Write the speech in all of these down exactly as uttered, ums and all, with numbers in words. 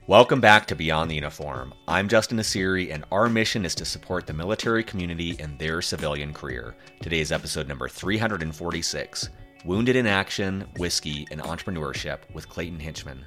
Welcome back to Beyond the Uniform. I'm Justin Asiri, and our mission is to support the military community in their civilian career. Today's episode number three hundred forty-six, Wounded in Action, Whiskey, and Entrepreneurship with Clayton Hinchman.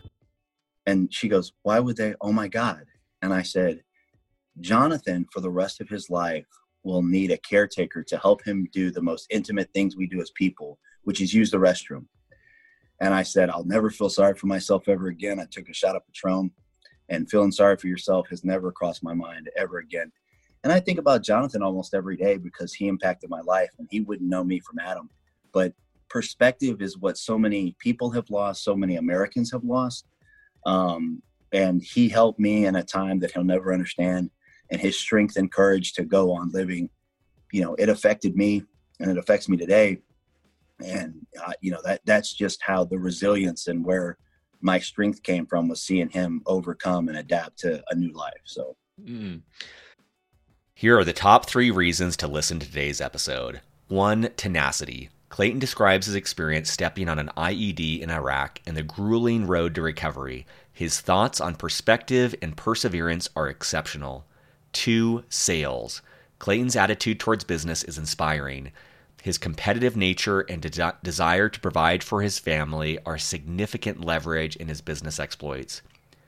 And she goes, why would they? Oh my God. And I said, Jonathan, for the rest of his life, will need a caretaker to help him do the most intimate things we do as people, which is use the restroom. And I said, I'll never feel sorry for myself ever again. I took a shot of Patron, and feeling sorry for yourself has never crossed my mind ever again. And I think about Jonathan almost every day because he impacted my life, and he wouldn't know me from Adam. But perspective is what so many people have lost, so many Americans have lost. Um, and he helped me in a time that he'll never understand. And his strength and courage to go on living, you know, it affected me, and it affects me today. And, uh, you know, that that's just how the resilience and where my strength came from, was seeing him overcome and adapt to a new life. So mm. Here are the top three reasons to listen to today's episode. One, tenacity. Clayton describes his experience stepping on an I E D in Iraq and the grueling road to recovery. His thoughts on perspective and perseverance are exceptional. Two, sales. Clayton's attitude towards business is inspiring. His competitive nature and de- desire to provide for his family are significant leverage in his business exploits.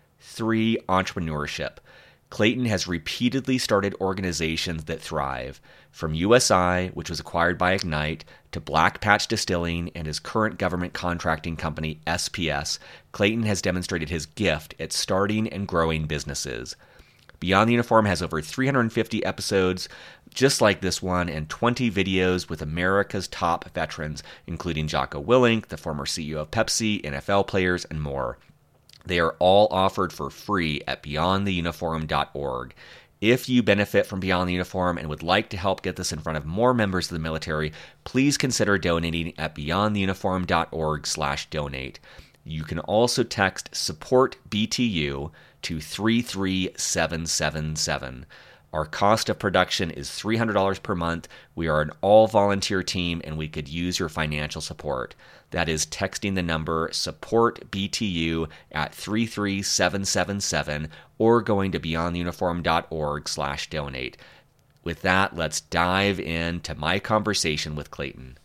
Three, entrepreneurship. Clayton has repeatedly started organizations that thrive, from U S I, which was acquired by Ignite, to Black Patch Distilling and his current government contracting company, S P S. Clayton has demonstrated his gift at starting and growing businesses. Beyond the Uniform has over three hundred fifty episodes just like this one, and twenty videos with America's top veterans, including Jocko Willink, the former C E O of Pepsi, N F L players, and more. They are all offered for free at beyond the uniform dot org. If you benefit from Beyond the Uniform and would like to help get this in front of more members of the military, please consider donating at beyond the uniform dot org slash donate. You can also text support B T U to three three seven seven seven. Our cost of production is three hundred dollars per month. We are an all-volunteer team, and we could use your financial support. That is texting the number support B T U at three three seven seven seven or going to beyond the uniform dot org slash donate. With that, let's dive into my conversation with Clayton.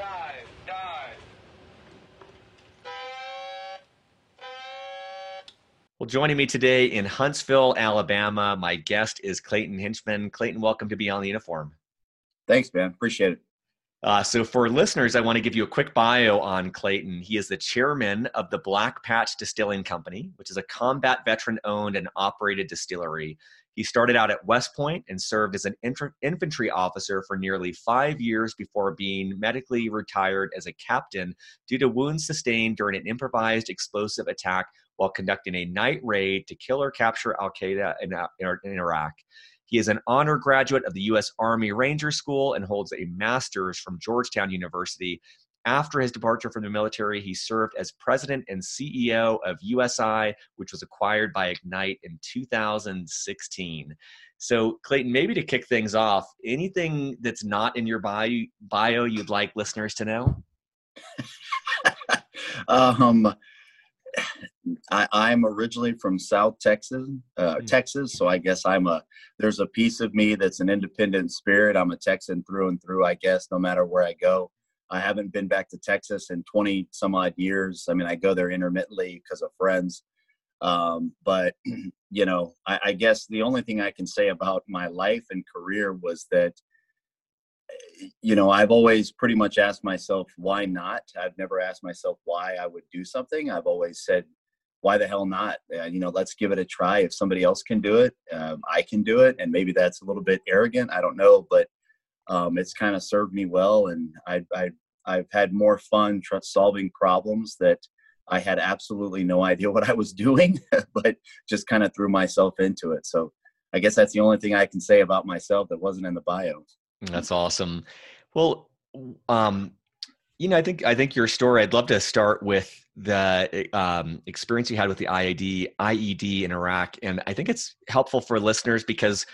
Well, joining me today in Huntsville, Alabama, my guest is Clayton Hinchman. Clayton, welcome to Beyond the Uniform. Thanks, man. Appreciate it. Uh, so for listeners, I want to give you a quick bio on Clayton. He is the chairman of the Black Patch Distilling Company, which is a combat veteran-owned and operated distillery. He started out at West Point and served as an inf- infantry officer for nearly five years before being medically retired as a captain due to wounds sustained during an improvised explosive attack while conducting a night raid to kill or capture Al-Qaeda in, in Iraq. He is an honor graduate of the U S Army Ranger School and holds a master's from Georgetown University. After his departure from the military, he served as president and C E O of U S I, which was acquired by Ignite in two thousand sixteen. So, Clayton, maybe to kick things off, anything that's not in your bio, bio you'd like listeners to know? um, I, I'm originally from South Texas, uh, mm-hmm. Texas. So I guess I'm a, there's a piece of me that's an independent spirit. I'm a Texan through and through, I guess, no matter where I go. I haven't been back to Texas in twenty some odd years. I mean, I go there intermittently because of friends. Um, but, you know, I, I guess the only thing I can say about my life and career was that, you know, I've always pretty much asked myself, why not? I've never asked myself why I would do something. I've always said, why the hell not? Uh, you know, let's give it a try. If somebody else can do it, um, I can do it. And maybe that's a little bit arrogant. I don't know, but um, it's kind of served me well. And I, I, I've had more fun tr- solving problems that I had absolutely no idea what I was doing, but just kind of threw myself into it. So I guess that's the only thing I can say about myself that wasn't in the bio. That's awesome. Well, um, you know, I think I think your story. I'd love to start with the um, experience you had with the I E D I E D in Iraq, and I think it's helpful for listeners because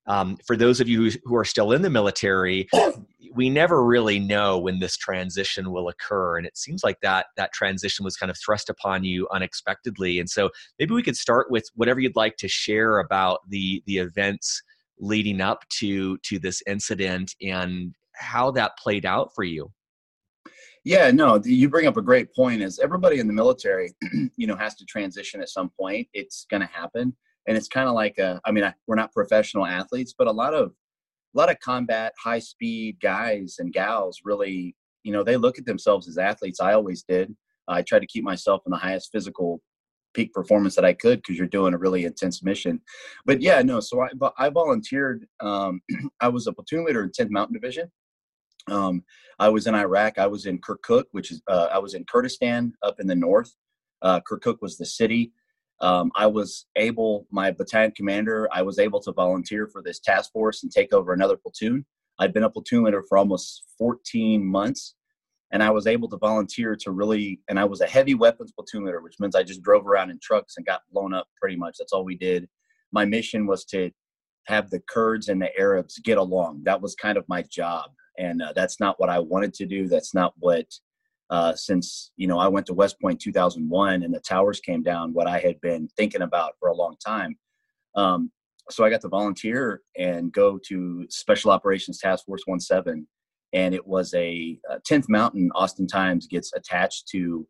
Um, for those of you who, who are still in the military, we never really know when this transition will occur. And it seems like that that transition was kind of thrust upon you unexpectedly. And so maybe we could start with whatever you'd like to share about the the events leading up to to this incident and how that played out for you. Yeah, no, you bring up a great point. Is everybody in the military, you know, has to transition at some point. It's going to happen. And it's kind of like, a, I mean, I, we're not professional athletes, but a lot of, a lot of combat, high speed guys and gals really, you know, they look at themselves as athletes. I always did. I tried to keep myself in the highest physical peak performance that I could, because you're doing a really intense mission. But yeah, no, so I, I volunteered. Um, I was a platoon leader in tenth Mountain Division. Um, I was in Iraq. I was in Kirkuk, which is, uh, I was in Kurdistan up in the north. Uh, Kirkuk was the city. Um, I was able, my battalion commander, I was able to volunteer for this task force and take over another platoon. I'd been a platoon leader for almost fourteen months, and I was able to volunteer to really, and I was a heavy weapons platoon leader, which means I just drove around in trucks and got blown up pretty much. That's all we did. My mission was to have the Kurds and the Arabs get along. That was kind of my job. And uh, that's not what I wanted to do. That's not what, uh, since, you know, I went to West Point two thousand one and the towers came down, what I had been thinking about for a long time. Um, so I got to volunteer and go to Special Operations Task Force seventeen. And it was a, a tenth Mountain oftentimes gets attached to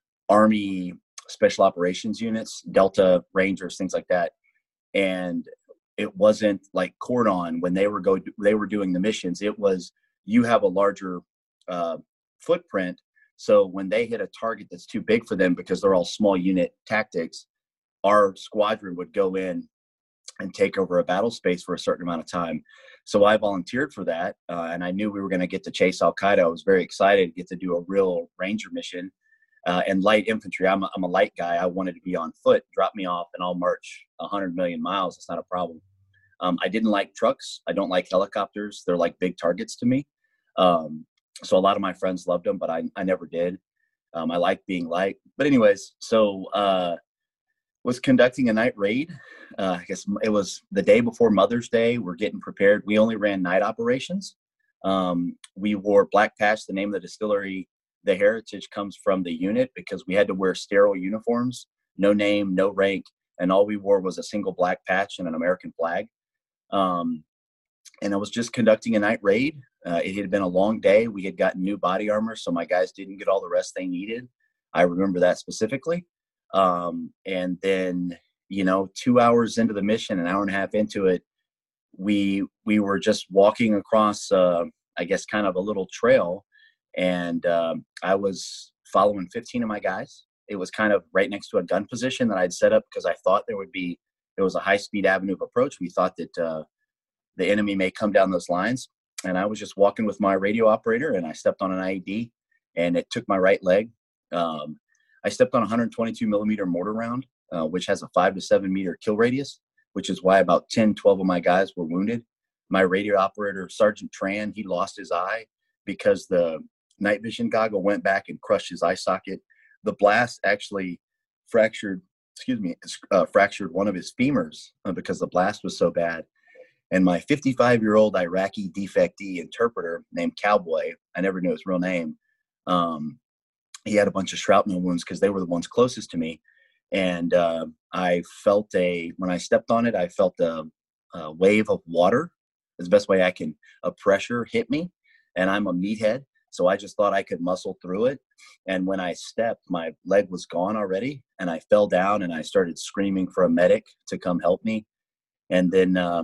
Army Special Operations units, Delta Rangers, things like that. And it wasn't like Cordon when they were go they were doing the missions. It was, you have a larger uh, footprint. So when they hit a target that's too big for them, because they're all small unit tactics, our squadron would go in and take over a battle space for a certain amount of time. So I volunteered for that. Uh, and I knew we were going to get to chase Al-Qaeda. I was very excited to get to do a real Ranger mission uh, and light infantry. I'm a, I'm a light guy. I wanted to be on foot, drop me off and I'll march a hundred million miles. It's not a problem. Um, I didn't like trucks. I don't like helicopters. They're like big targets to me. Um, so a lot of my friends loved them, but I, I never did. Um, I like being light. But anyways, so uh, was conducting a night raid. Uh, I guess it was the day before Mother's Day. We're getting prepared. We only ran night operations. Um, we wore black patch. The name of the distillery, the heritage, comes from the unit, because we had to wear sterile uniforms, no name, no rank. And all we wore was a single black patch and an American flag. Um, and I was just conducting a night raid. Uh, it had been a long day. We had gotten new body armor, so my guys didn't get all the rest they needed. I remember that specifically. Um, and then, you know, two hours into the mission, an hour and a half into it, we we were just walking across, uh, I guess, kind of a little trail. And um, I was following fifteen of my guys. It was kind of right next to a gun position that I'd set up, because I thought there would be, there was a high-speed avenue of approach. We thought that uh, the enemy may come down those lines. And I was just walking with my radio operator, and I stepped on an I E D, and it took my right leg. Um, I stepped on a one twenty-two millimeter mortar round, uh, which has a five to seven meter kill radius, which is why about ten, twelve of my guys were wounded. My radio operator, Sergeant Tran, he lost his eye because the night vision goggle went back and crushed his eye socket. The blast actually fractured, excuse me, uh, fractured one of his femurs uh, because the blast was so bad. And my fifty-five-year-old Iraqi defectee interpreter named Cowboy, I never knew his real name, um, he had a bunch of shrapnel wounds because they were the ones closest to me. And uh, I felt a, when I stepped on it, I felt a, a wave of water. That's the best way I can, a pressure hit me. And I'm a meathead, so I just thought I could muscle through it. And when I stepped, my leg was gone already. And I fell down and I started screaming for a medic to come help me. And then uh,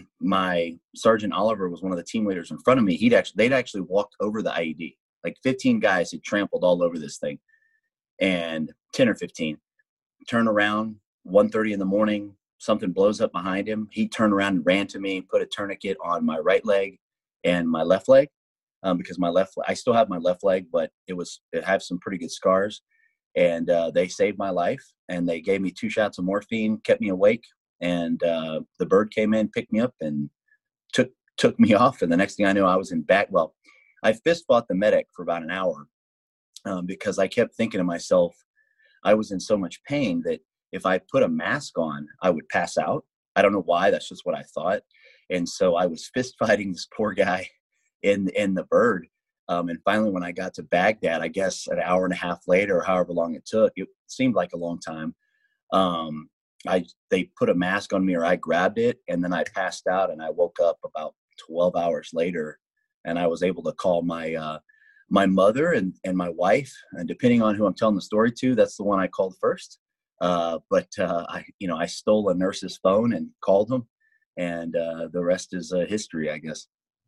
my Sergeant Oliver was one of the team leaders in front of me. He'd actually, they'd actually walked over the I E D. Like fifteen guys had trampled all over this thing, and ten or fifteen turn around, one thirty in the morning, something blows up behind him. He turned around and ran to me, put a tourniquet on my right leg and my left leg, um, because my left, I still have my left leg, but it was, it had some pretty good scars. And uh, they saved my life, and they gave me two shots of morphine, kept me awake. And uh, the bird came in, picked me up, and took took me off. And the next thing I knew, I was in back. Well, I fist fought the medic for about an hour um, because I kept thinking to myself, I was in so much pain that if I put a mask on, I would pass out. I don't know why. That's just what I thought. And so I was fist fighting this poor guy in, in the bird. Um, and finally, when I got to Baghdad, I guess an hour and a half later, or however long it took, it seemed like a long time. Um, I, they put a mask on me, or I grabbed it, and then I passed out, and I woke up about twelve hours later, and I was able to call my, uh, my mother and, and my wife, and depending on who I'm telling the story to, that's the one I called first. Uh, but, uh, I, you know, I stole a nurse's phone and called them, and, uh, the rest is uh, history, I guess.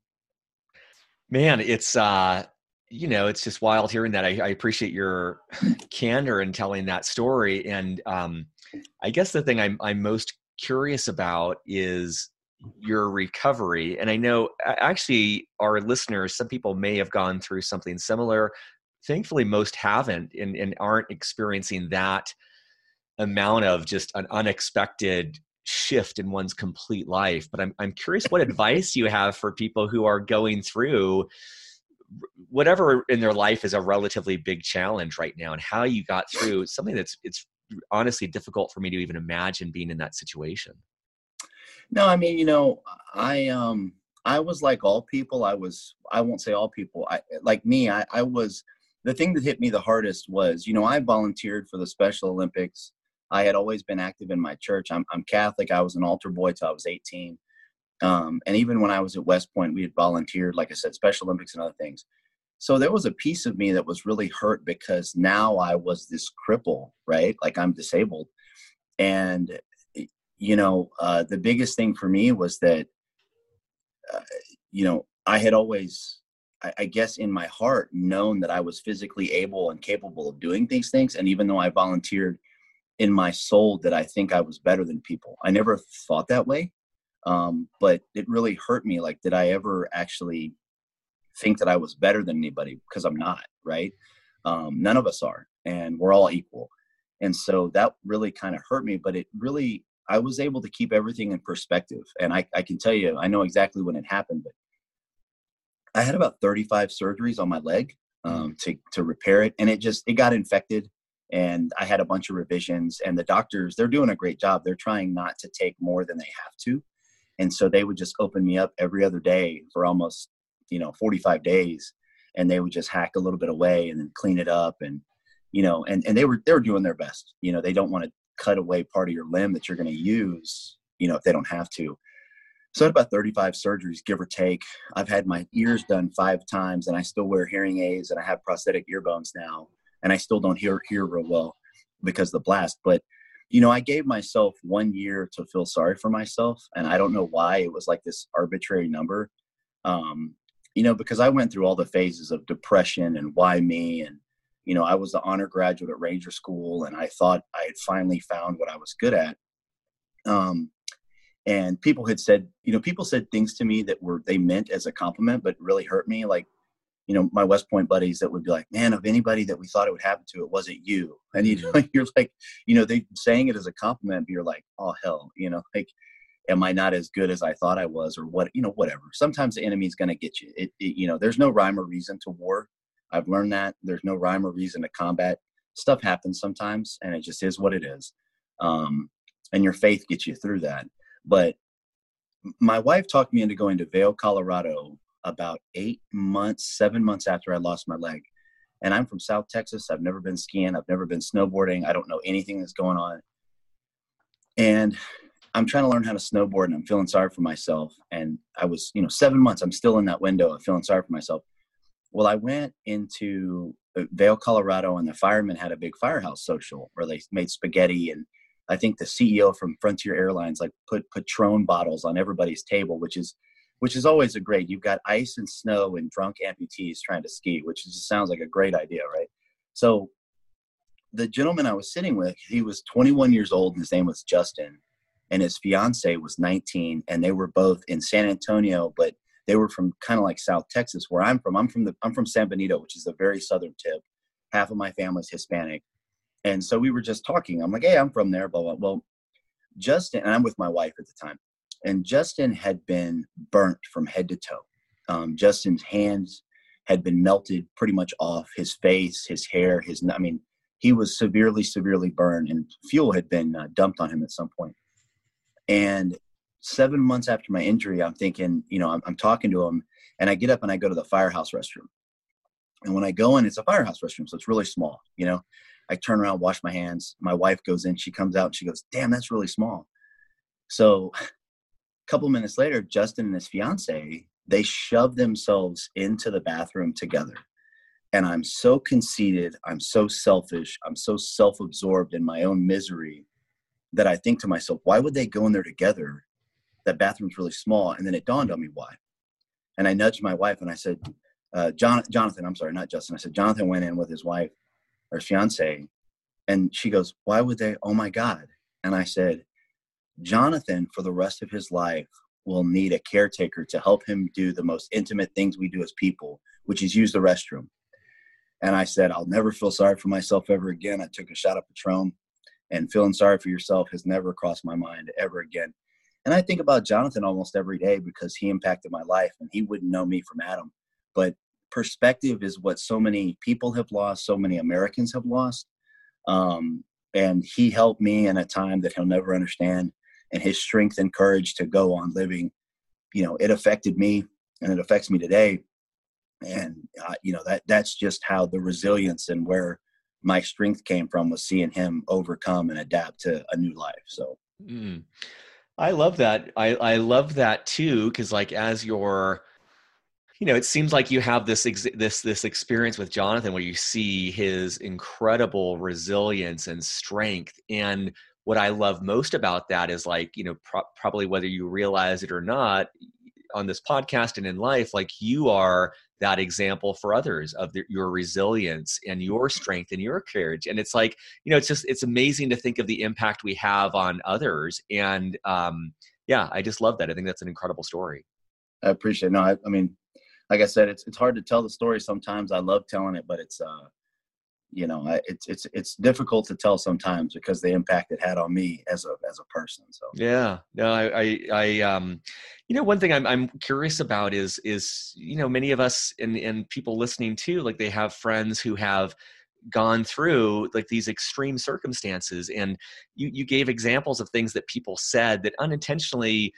Man, it's, uh, you know, it's just wild hearing that. I, I appreciate your candor in telling that story. And um, I guess the thing I'm, I'm most curious about is your recovery. And I know actually our listeners, some people may have gone through something similar. Thankfully, most haven't and, and aren't experiencing that amount of just an unexpected shift in one's complete life. But I'm I'm curious what advice you have for people who are going through whatever in their life is a relatively big challenge right now, and how you got through something that's it's honestly difficult for me to even imagine being in that situation. No, I mean, you know, I um I was like all people. I was I won't say all people. I like me, I, I was the thing that hit me the hardest was, you know, I volunteered for the Special Olympics. I had always been active in my church. I'm I'm Catholic. I was an altar boy till I was eighteen. Um, and even when I was at West Point, we had volunteered, like I said, Special Olympics and other things. So there was a piece of me that was really hurt because now I was this cripple, right? Like I'm disabled. And, you know, uh, the biggest thing for me was that, uh, you know, I had always, I, I guess in my heart, known that I was physically able and capable of doing these things. And even though I volunteered, in my soul that I think I was better than people. I never thought that way. Um, but it really hurt me. Like, did I ever actually think that I was better than anybody? Because I'm not, right? Um, none of us are, and we're all equal. And so that really kind of hurt me, but it really, I was able to keep everything in perspective. And I, I can tell you, I know exactly when it happened, but I had about thirty-five surgeries on my leg um, to, to repair it. And it just, it got infected. And I had a bunch of revisions, and the doctors, they're doing a great job. They're trying not to take more than they have to. And so they would just open me up every other day for almost, you know, forty-five days. And they would just hack a little bit away and then clean it up. And, you know, and, and they were, they were doing their best. You know, they don't want to cut away part of your limb that you're going to use, you know, if they don't have to. So I had about thirty-five surgeries, give or take. I've had my ears done five times, and I still wear hearing aids, and I have prosthetic ear bones now. And I still don't hear hear real well because of the blast. But, you know, I gave myself one year to feel sorry for myself. And I don't know why it was like this arbitrary number, um, you know, because I went through all the phases of depression and why me. And, you know, I was the honor graduate at Ranger School, and I thought I had finally found what I was good at. Um, and people had said, you know, people said things to me that were, they meant as a compliment, but really hurt me. Like, you know, my West Point buddies that would be like, man, of anybody that we thought it would happen to, it wasn't you. And you know, you're like, you know, they saying it as a compliment, but you're like, oh, hell, you know, like, am I not as good as I thought I was, or what, you know, whatever. Sometimes the enemy is going to get you. It, it, you know, there's no rhyme or reason to war. I've learned that. There's no rhyme or reason to combat. Stuff happens sometimes, and it just is what it is. Um, and your faith gets you through that. But my wife talked me into going to Vail, Colorado, about eight months, seven months after I lost my leg. And I'm from South Texas. I've never been skiing. I've never been snowboarding. I don't know anything that's going on. And I'm trying to learn how to snowboard, and I'm feeling sorry for myself. And I was, you know, seven months, I'm still in that window of feeling sorry for myself. Well, I went into Vail, Colorado, and the firemen had a big firehouse social where they made spaghetti. And I think the C E O from Frontier Airlines, like, put Patron bottles on everybody's table, which is, which is always a great, you've got ice and snow and drunk amputees trying to ski, which just sounds like a great idea, right? So the gentleman I was sitting with, he was twenty-one years old, and his name was Justin, and his fiance was nineteen, and they were both in San Antonio, but they were from kind of like South Texas, where I'm from. I'm from the, I'm from San Benito, which is the very southern tip. Half of my family's Hispanic. And so we were just talking. I'm like, hey, I'm from there, blah, blah. Well, Justin, and I'm with my wife at the time. And Justin had been burnt from head to toe. Um, Justin's hands had been melted pretty much off, his face, his hair, his, I mean, he was severely, severely burned, and fuel had been uh, dumped on him at some point. And seven months after my injury, I'm thinking, you know, I'm, I'm talking to him, and I get up and I go to the firehouse restroom. And when I go in, it's a firehouse restroom, so it's really small. You know, I turn around, wash my hands. My wife goes in, she comes out, and she goes, "Damn, that's really small." So a couple minutes later, Justin and his fiance, they shove themselves into the bathroom together. And I'm so conceited, I'm so selfish, I'm so self-absorbed in my own misery that I think to myself, why would they go in there together? That bathroom's really small. And then it dawned on me why. And I nudged my wife and I said, uh, John, Jonathan, I'm sorry, not Justin. I said, Jonathan went in with his wife or fiance. And she goes, why would they? Oh my God. And I said, Jonathan, for the rest of his life, will need a caretaker to help him do the most intimate things we do as people, which is use the restroom. And I said, I'll never feel sorry for myself ever again. I took a shot of Patron, and feeling sorry for yourself has never crossed my mind ever again. And I think about Jonathan almost every day because he impacted my life, and he wouldn't know me from Adam. But perspective is what so many people have lost, so many Americans have lost. Um, and he helped me in a time that he'll never understand. And his strength and courage to go on living, you know, it affected me, and it affects me today. And, uh, you know, that that's just how the resilience and where my strength came from, was seeing him overcome and adapt to a new life. So mm. I love that. I, I love that too. Cause like, as you're, you know, it seems like you have this, ex- this, this experience with Jonathan where you see his incredible resilience and strength. And what I love most about that is, like, you know, pro- probably whether you realize it or not, on this podcast and in life, like, you are that example for others of the, your resilience and your strength and your courage. And it's like, you know, it's just, it's amazing to think of the impact we have on others. And um, yeah, I just love that. I think that's an incredible story. I appreciate it. No, I, I mean, like I said, it's, it's hard to tell the story sometimes. I love telling it, but it's, uh, you know, I, it's, it's, it's difficult to tell sometimes because the impact it had on me as a, as a person. So, yeah, no, I, I, I um, you know, one thing I'm, I'm curious about is, is, you know, many of us and, and people listening too, like, they have friends who have gone through like these extreme circumstances. And you, you gave examples of things that people said that unintentionally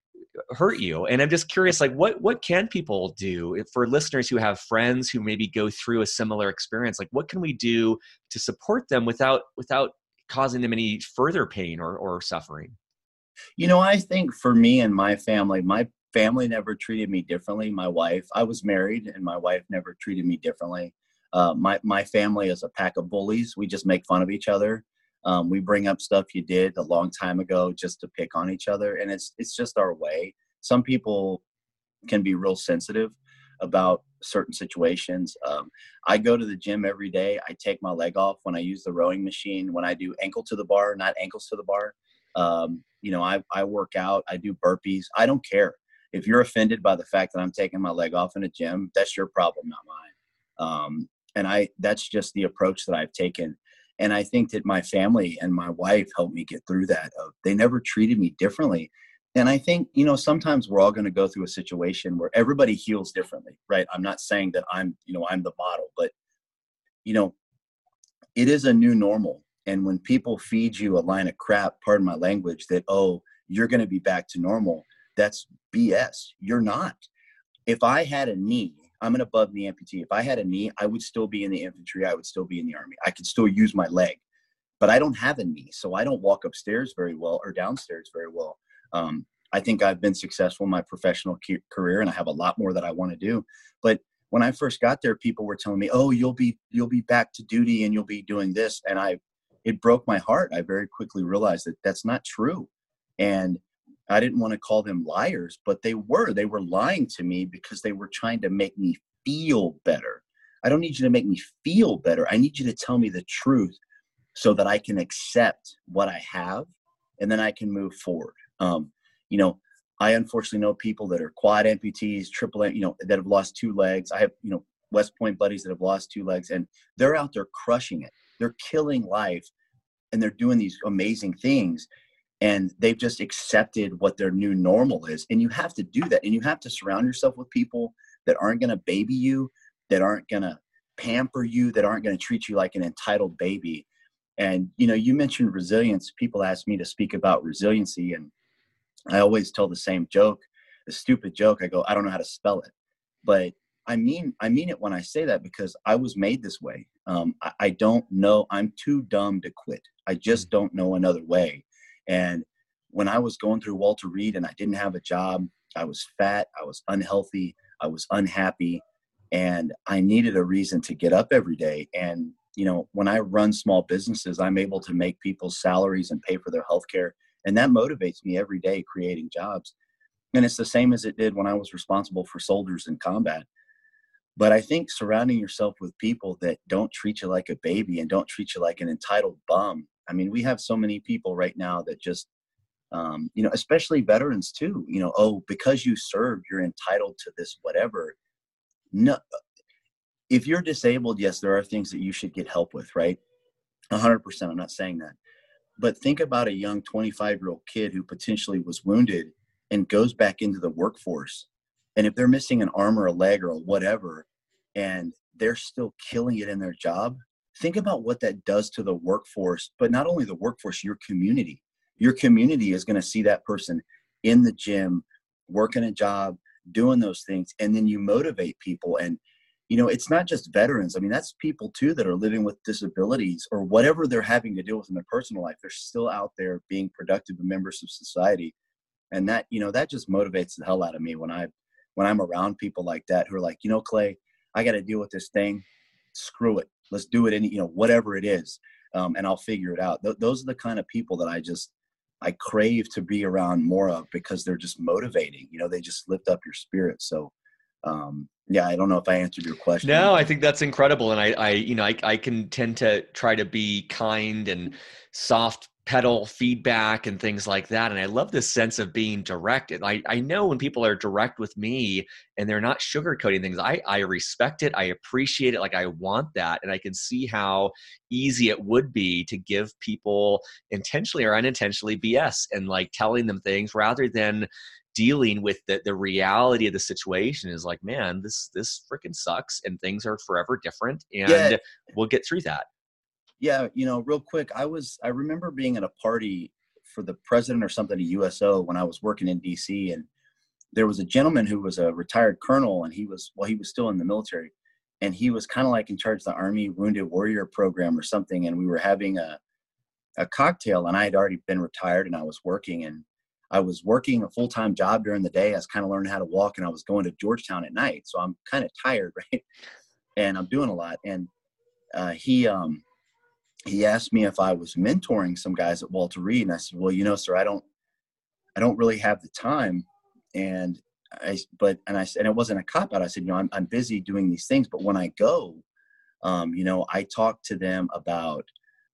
hurt you. And I'm just curious, like, what, what can people do if, for listeners who have friends who maybe go through a similar experience? Like, what can we do to support them without, without causing them any further pain or, or suffering? you know, I think for me and my family, my family never treated me differently. My wife, I was married, and my wife never treated me differently. Uh, my, my family is a pack of bullies. We just make fun of each other. Um, we bring up stuff you did a long time ago just to pick on each other. And it's, it's just our way. Some people can be real sensitive about certain situations. Um, I go to the gym every day. I take my leg off when I use the rowing machine, when I do ankle to the bar, not ankles to the bar. Um, you know, I, I work out, I do burpees. I don't care. If you're offended by the fact that I'm taking my leg off in a gym, that's your problem, not mine. Um, and I, that's just the approach that I've taken. And I think that my family and my wife helped me get through that. Uh, they never treated me differently. And I think, you know, sometimes we're all going to go through a situation where everybody heals differently, right? I'm not saying that I'm, you know, I'm the model, but, you know, it is a new normal. And when people feed you a line of crap, pardon my language, that, oh, you're going to be back to normal, that's B S. You're not. If I had a knee, I'm an above knee amputee. If I had a knee, I would still be in the infantry. I would still be in the Army. I could still use my leg, but I don't have a knee. So I don't walk upstairs very well or downstairs very well. Um, I think I've been successful in my professional ke- career, and I have a lot more that I want to do. But when I first got there, people were telling me, "Oh, you'll be you'll be back to duty and you'll be doing this," and I, it broke my heart. I very quickly realized that that's not true, and I didn't want to call them liars, but they were. They were lying to me because they were trying to make me feel better. I don't need you to make me feel better. I need you to tell me the truth so that I can accept what I have, and then I can move forward. Um, you know, I unfortunately know people that are quad amputees, triple, you know, that have lost two legs. I have, you know, West Point buddies that have lost two legs, and they're out there crushing it. They're killing life, and they're doing these amazing things. And they've just accepted what their new normal is. And you have to do that. And you have to surround yourself with people that aren't going to baby you, that aren't going to pamper you, that aren't going to treat you like an entitled baby. And, you know, you mentioned resilience. People ask me to speak about resiliency. And I always tell the same joke, the stupid joke. I go, I don't know how to spell it, but I mean, I mean it when I say that, because I was made this way. Um, I, I don't know. I'm too dumb to quit. I just don't know another way. And when I was going through Walter Reed and I didn't have a job, I was fat, I was unhealthy, I was unhappy, and I needed a reason to get up every day. And, you know, when I run small businesses, I'm able to make people's salaries and pay for their health care. And that motivates me every day, creating jobs. And it's the same as it did when I was responsible for soldiers in combat. But I think surrounding yourself with people that don't treat you like a baby and don't treat you like an entitled bum. I mean, we have so many people right now that just, um, you know, especially veterans too, you know, oh, because you served, you're entitled to this, whatever. No, if you're disabled, yes, there are things that you should get help with, right? A hundred percent. I'm not saying that. But think about a young twenty-five year old kid who potentially was wounded and goes back into the workforce. And if they're missing an arm or a leg or whatever, and they're still killing it in their job, think about what that does to the workforce, but not only the workforce, your community. Your community is going to see that person in the gym, working a job, doing those things, and then you motivate people. And, you know, it's not just veterans. I mean, that's people too that are living with disabilities or whatever they're having to deal with in their personal life. They're still out there being productive members of society. And that, you know, that just motivates the hell out of me when I when I'm around people like that who are like, you know, Clay, I got to deal with this thing. Screw it. Let's do it. Any, you know, whatever it is. Um, and I'll figure it out. Th- those are the kind of people that I just, I crave to be around more of, because they're just motivating, you know, they just lift up your spirit. So, um, yeah, I don't know if I answered your question. No, I think that's incredible. And I, I, you know, I, I can tend to try to be kind and soft pedal feedback and things like that. And I love this sense of being direct. And I, I know when people are direct with me and they're not sugarcoating things, I, I respect it. I appreciate it. Like I want that. And I can see how easy it would be to give people intentionally or unintentionally B S and like telling them things rather than dealing with the, the reality of the situation is like, man, this, this freaking sucks and things are forever different and yeah. We'll get through that. Yeah. You know, real quick, I was, I remember being at a party for the president or something at U S O when I was working in D C, and there was a gentleman who was a retired colonel, and he was, well, he was still in the military, and he was kind of like in charge of the Army Wounded Warrior program or something. And we were having a, a cocktail, and I had already been retired and I was working, and I was working a full-time job during the day. I was kind of learning how to walk, and I was going to Georgetown at night. So I'm kind of tired, right? And I'm doing a lot. And uh, he, um, he asked me if I was mentoring some guys at Walter Reed. And I said, well, you know, sir, I don't, I don't really have the time. And I, but, and I said, and it wasn't a cop out. I said, you know, I'm, I'm busy doing these things, but when I go, um, you know, I talk to them about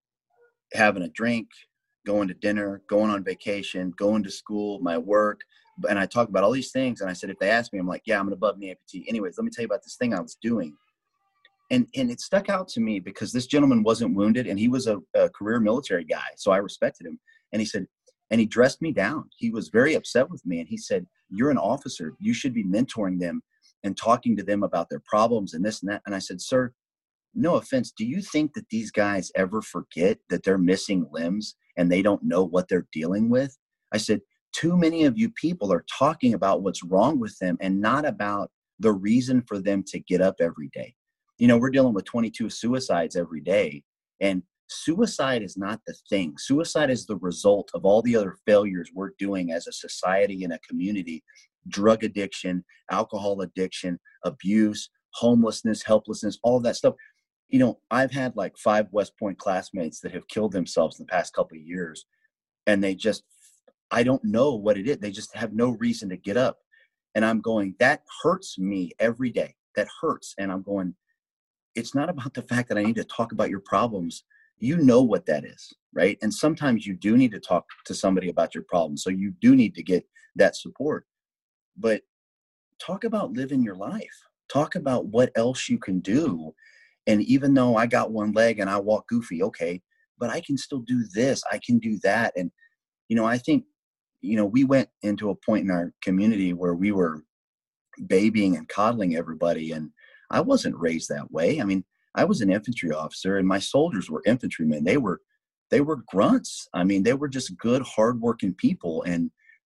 having a drink, going to dinner, going on vacation, going to school, my work. And I talk about all these things. And I said, if they ask me, I'm like, yeah, I'm an above knee amputee. Anyways, let me tell you about this thing I was doing. And and it stuck out to me because this gentleman wasn't wounded, and he was a, a career military guy. So I respected him. And he said, and he dressed me down. He was very upset with me. And he said, you're an officer. You should be mentoring them and talking to them about their problems and this and that. And I said, sir, no offense. Do you think that these guys ever forget that they're missing limbs and they don't know what they're dealing with? I said, too many of you people are talking about what's wrong with them and not about the reason for them to get up every day. You know, we're dealing with twenty-two suicides every day, and suicide is not the thing. Suicide is the result of all the other failures we're doing as a society and a community: drug addiction, alcohol addiction, abuse, homelessness, helplessness, all of that stuff. You know, I've had like five West Point classmates that have killed themselves in the past couple of years, and they just, I don't know what it is. They just have no reason to get up. And I'm going, that hurts me every day. That hurts. And I'm going, it's not about the fact that I need to talk about your problems. You know what that is, right? And sometimes you do need to talk to somebody about your problems. So you do need to get that support. But talk about living your life. Talk about what else you can do. And even though I got one leg and I walk goofy, okay, but I can still do this. I can do that. And, you know, I think, you know, we went into a point in our community where we were babying and coddling everybody. And I wasn't raised that way. I mean, I was an infantry officer, and my soldiers were infantrymen. They were, they were grunts. I mean, they were just good, hardworking people. And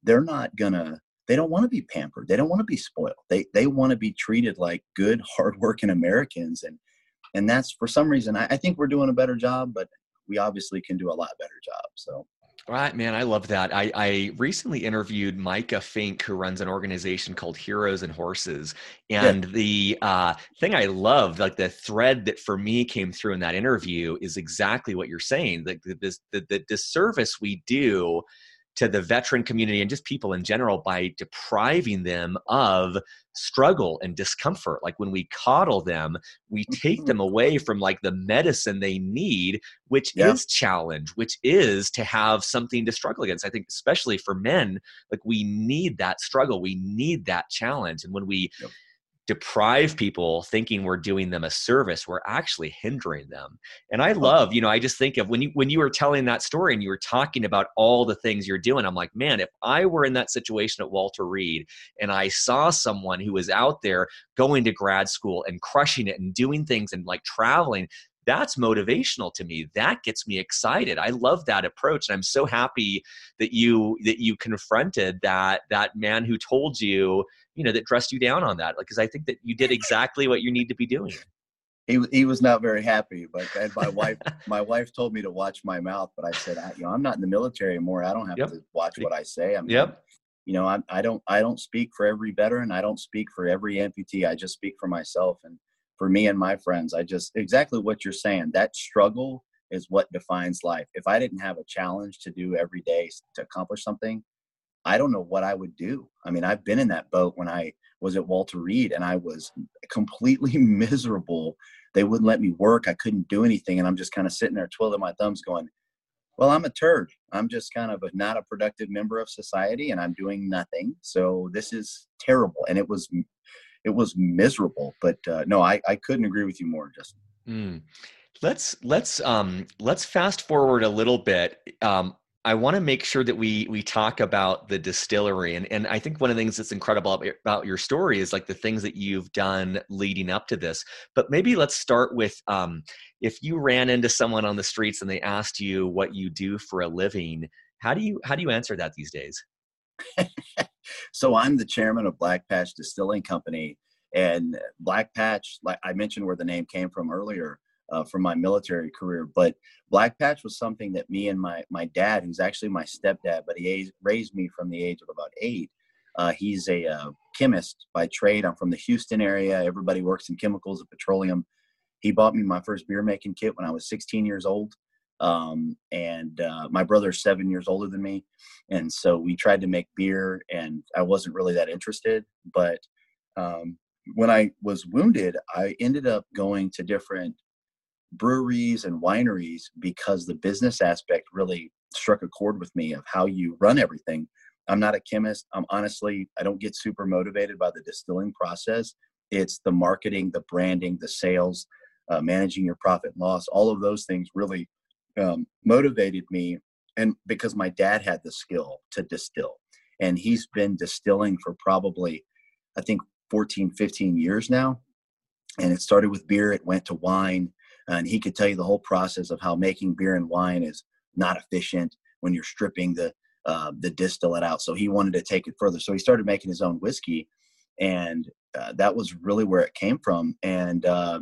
they're not gonna, they don't want to be pampered. They don't want to be spoiled. They, they want to be treated like good, hardworking Americans. And, and that's for some reason, I, I think we're doing a better job, but we obviously can do a lot better job. So. Right, man. I love that. I, I recently interviewed Micah Fink, who runs an organization called Heroes and Horses. And yeah. the uh, thing I loved, like the thread that for me came through in that interview is exactly what you're saying. Like the, the, the, the disservice we do to the veteran community and just people in general by depriving them of struggle and discomfort. Like when we coddle them, we take them away from like the medicine they need, which yeah. is challenge, which is to have something to struggle against. I think especially for men, like we need that struggle. We need that challenge. And when we yep. deprive people thinking we're doing them a service, we're actually hindering them. And I love, you know, I just think of when you, when you were telling that story and you were talking about all the things you're doing, I'm like, man, if I were in that situation at Walter Reed and I saw someone who was out there going to grad school and crushing it and doing things and like traveling, that's motivational to me. That gets me excited. I love that approach. And I'm so happy that you, that you confronted that, that man who told you, you know, that dressed you down on that. Like, cause I think that you did exactly what you need to be doing. He he was not very happy, but and my wife, my wife told me to watch my mouth, but I said, I, you know, I'm not in the military anymore. I don't have yep. to watch what I say. I'm, yep. you know, I, I don't, I don't speak for every veteran. I don't speak for every amputee. I just speak for myself. And for me and my friends, I just, exactly what you're saying, that struggle is what defines life. If I didn't have a challenge to do every day to accomplish something, I don't know what I would do. I mean, I've been in that boat when I was at Walter Reed and I was completely miserable. They wouldn't let me work. I couldn't do anything. And I'm just kind of sitting there twiddling my thumbs going, well, I'm a turd. I'm just kind of a, not a productive member of society and I'm doing nothing. So this is terrible. And it was, it was miserable, but uh, no, I, I couldn't agree with you more, Justin. Mm. Let's, let's, um, let's fast forward a little bit. Um, I want to make sure that we we talk about the distillery. And, and I think one of the things that's incredible about your story is like the things that you've done leading up to this. But maybe let's start with um, if you ran into someone on the streets and they asked you what you do for a living, how do you how do you answer that these days? So I'm the chairman of Black Patch Distilling Company. And Black Patch, like I mentioned where the name came from earlier, Uh, from my military career. But Black Patch was something that me and my my dad, who's actually my stepdad, but he raised me from the age of about eight. Uh, he's a uh, chemist by trade. I'm from the Houston area. Everybody works in chemicals and petroleum. He bought me my first beer making kit when I was sixteen years old. Um, and uh, my brother's seven years older than me. And so we tried to make beer and I wasn't really that interested. But um, when I was wounded, I ended up going to different breweries and wineries because the business aspect really struck a chord with me of how you run everything. I'm not a chemist. I'm honestly, I don't get super motivated by the distilling process. It's the marketing, the branding, the sales, uh, managing your profit and loss. All of those things really um, motivated me. And because my dad had the skill to distill and he's been distilling for probably, I think fourteen, fifteen years now. And it started with beer. It went to wine. And he could tell you the whole process of how making beer and wine is not efficient when you're stripping the uh, the distillate out. So he wanted to take it further. So he started making his own whiskey, and uh, that was really where it came from. And uh,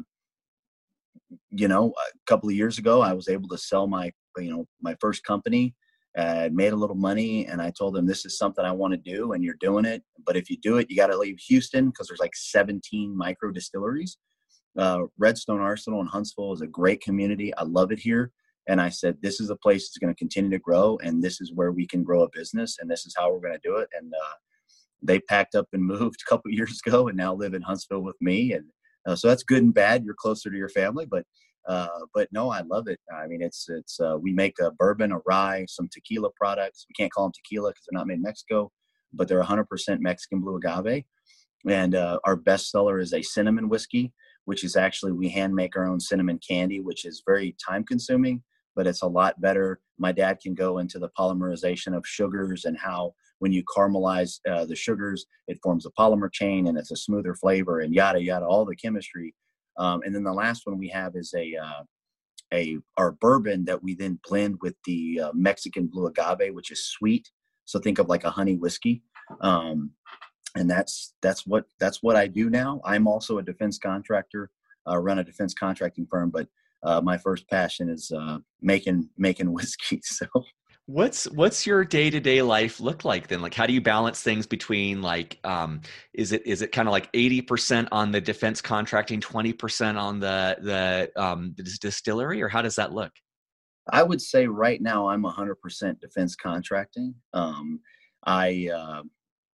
you know, a couple of years ago, I was able to sell my you know my first company. Uh, made a little money, and I told him this is something I want to do, and you're doing it. But if you do it, you got to leave Houston because there's like seventeen micro distilleries. Uh, Redstone Arsenal in Huntsville is a great community. I love it here. And I said, this is a place that's going to continue to grow. And this is where we can grow a business. And this is how we're going to do it. And uh, they packed up and moved a couple of years ago and now live in Huntsville with me. And uh, so that's good and bad. You're closer to your family, but, uh, but no, I love it. I mean, it's, it's, uh, we make a bourbon, a rye, some tequila products. We can't call them tequila because they're not made in Mexico, but they're one hundred percent Mexican blue agave. And uh, our best seller is a cinnamon whiskey, which is actually, we hand make our own cinnamon candy, which is very time consuming, but it's a lot better. My dad can go into the polymerization of sugars and how when you caramelize uh, the sugars, it forms a polymer chain and it's a smoother flavor and yada, yada, all the chemistry. Um, and then the last one we have is a, uh, a, our bourbon that we then blend with the uh, Mexican blue agave, which is sweet. So think of like a honey whiskey. Um, and that's, that's what, that's what I do now. I'm also a defense contractor, uh, run a defense contracting firm, but, uh, my first passion is, uh, making, making whiskey. So What's what's your day-to-day life look like then? Like, how do you balance things between like, um, is it is it kind of like eighty percent on the defense contracting, twenty percent on the the um the dis- distillery, or how does that look? I would say right now I'm a hundred percent defense contracting. Um, I, uh,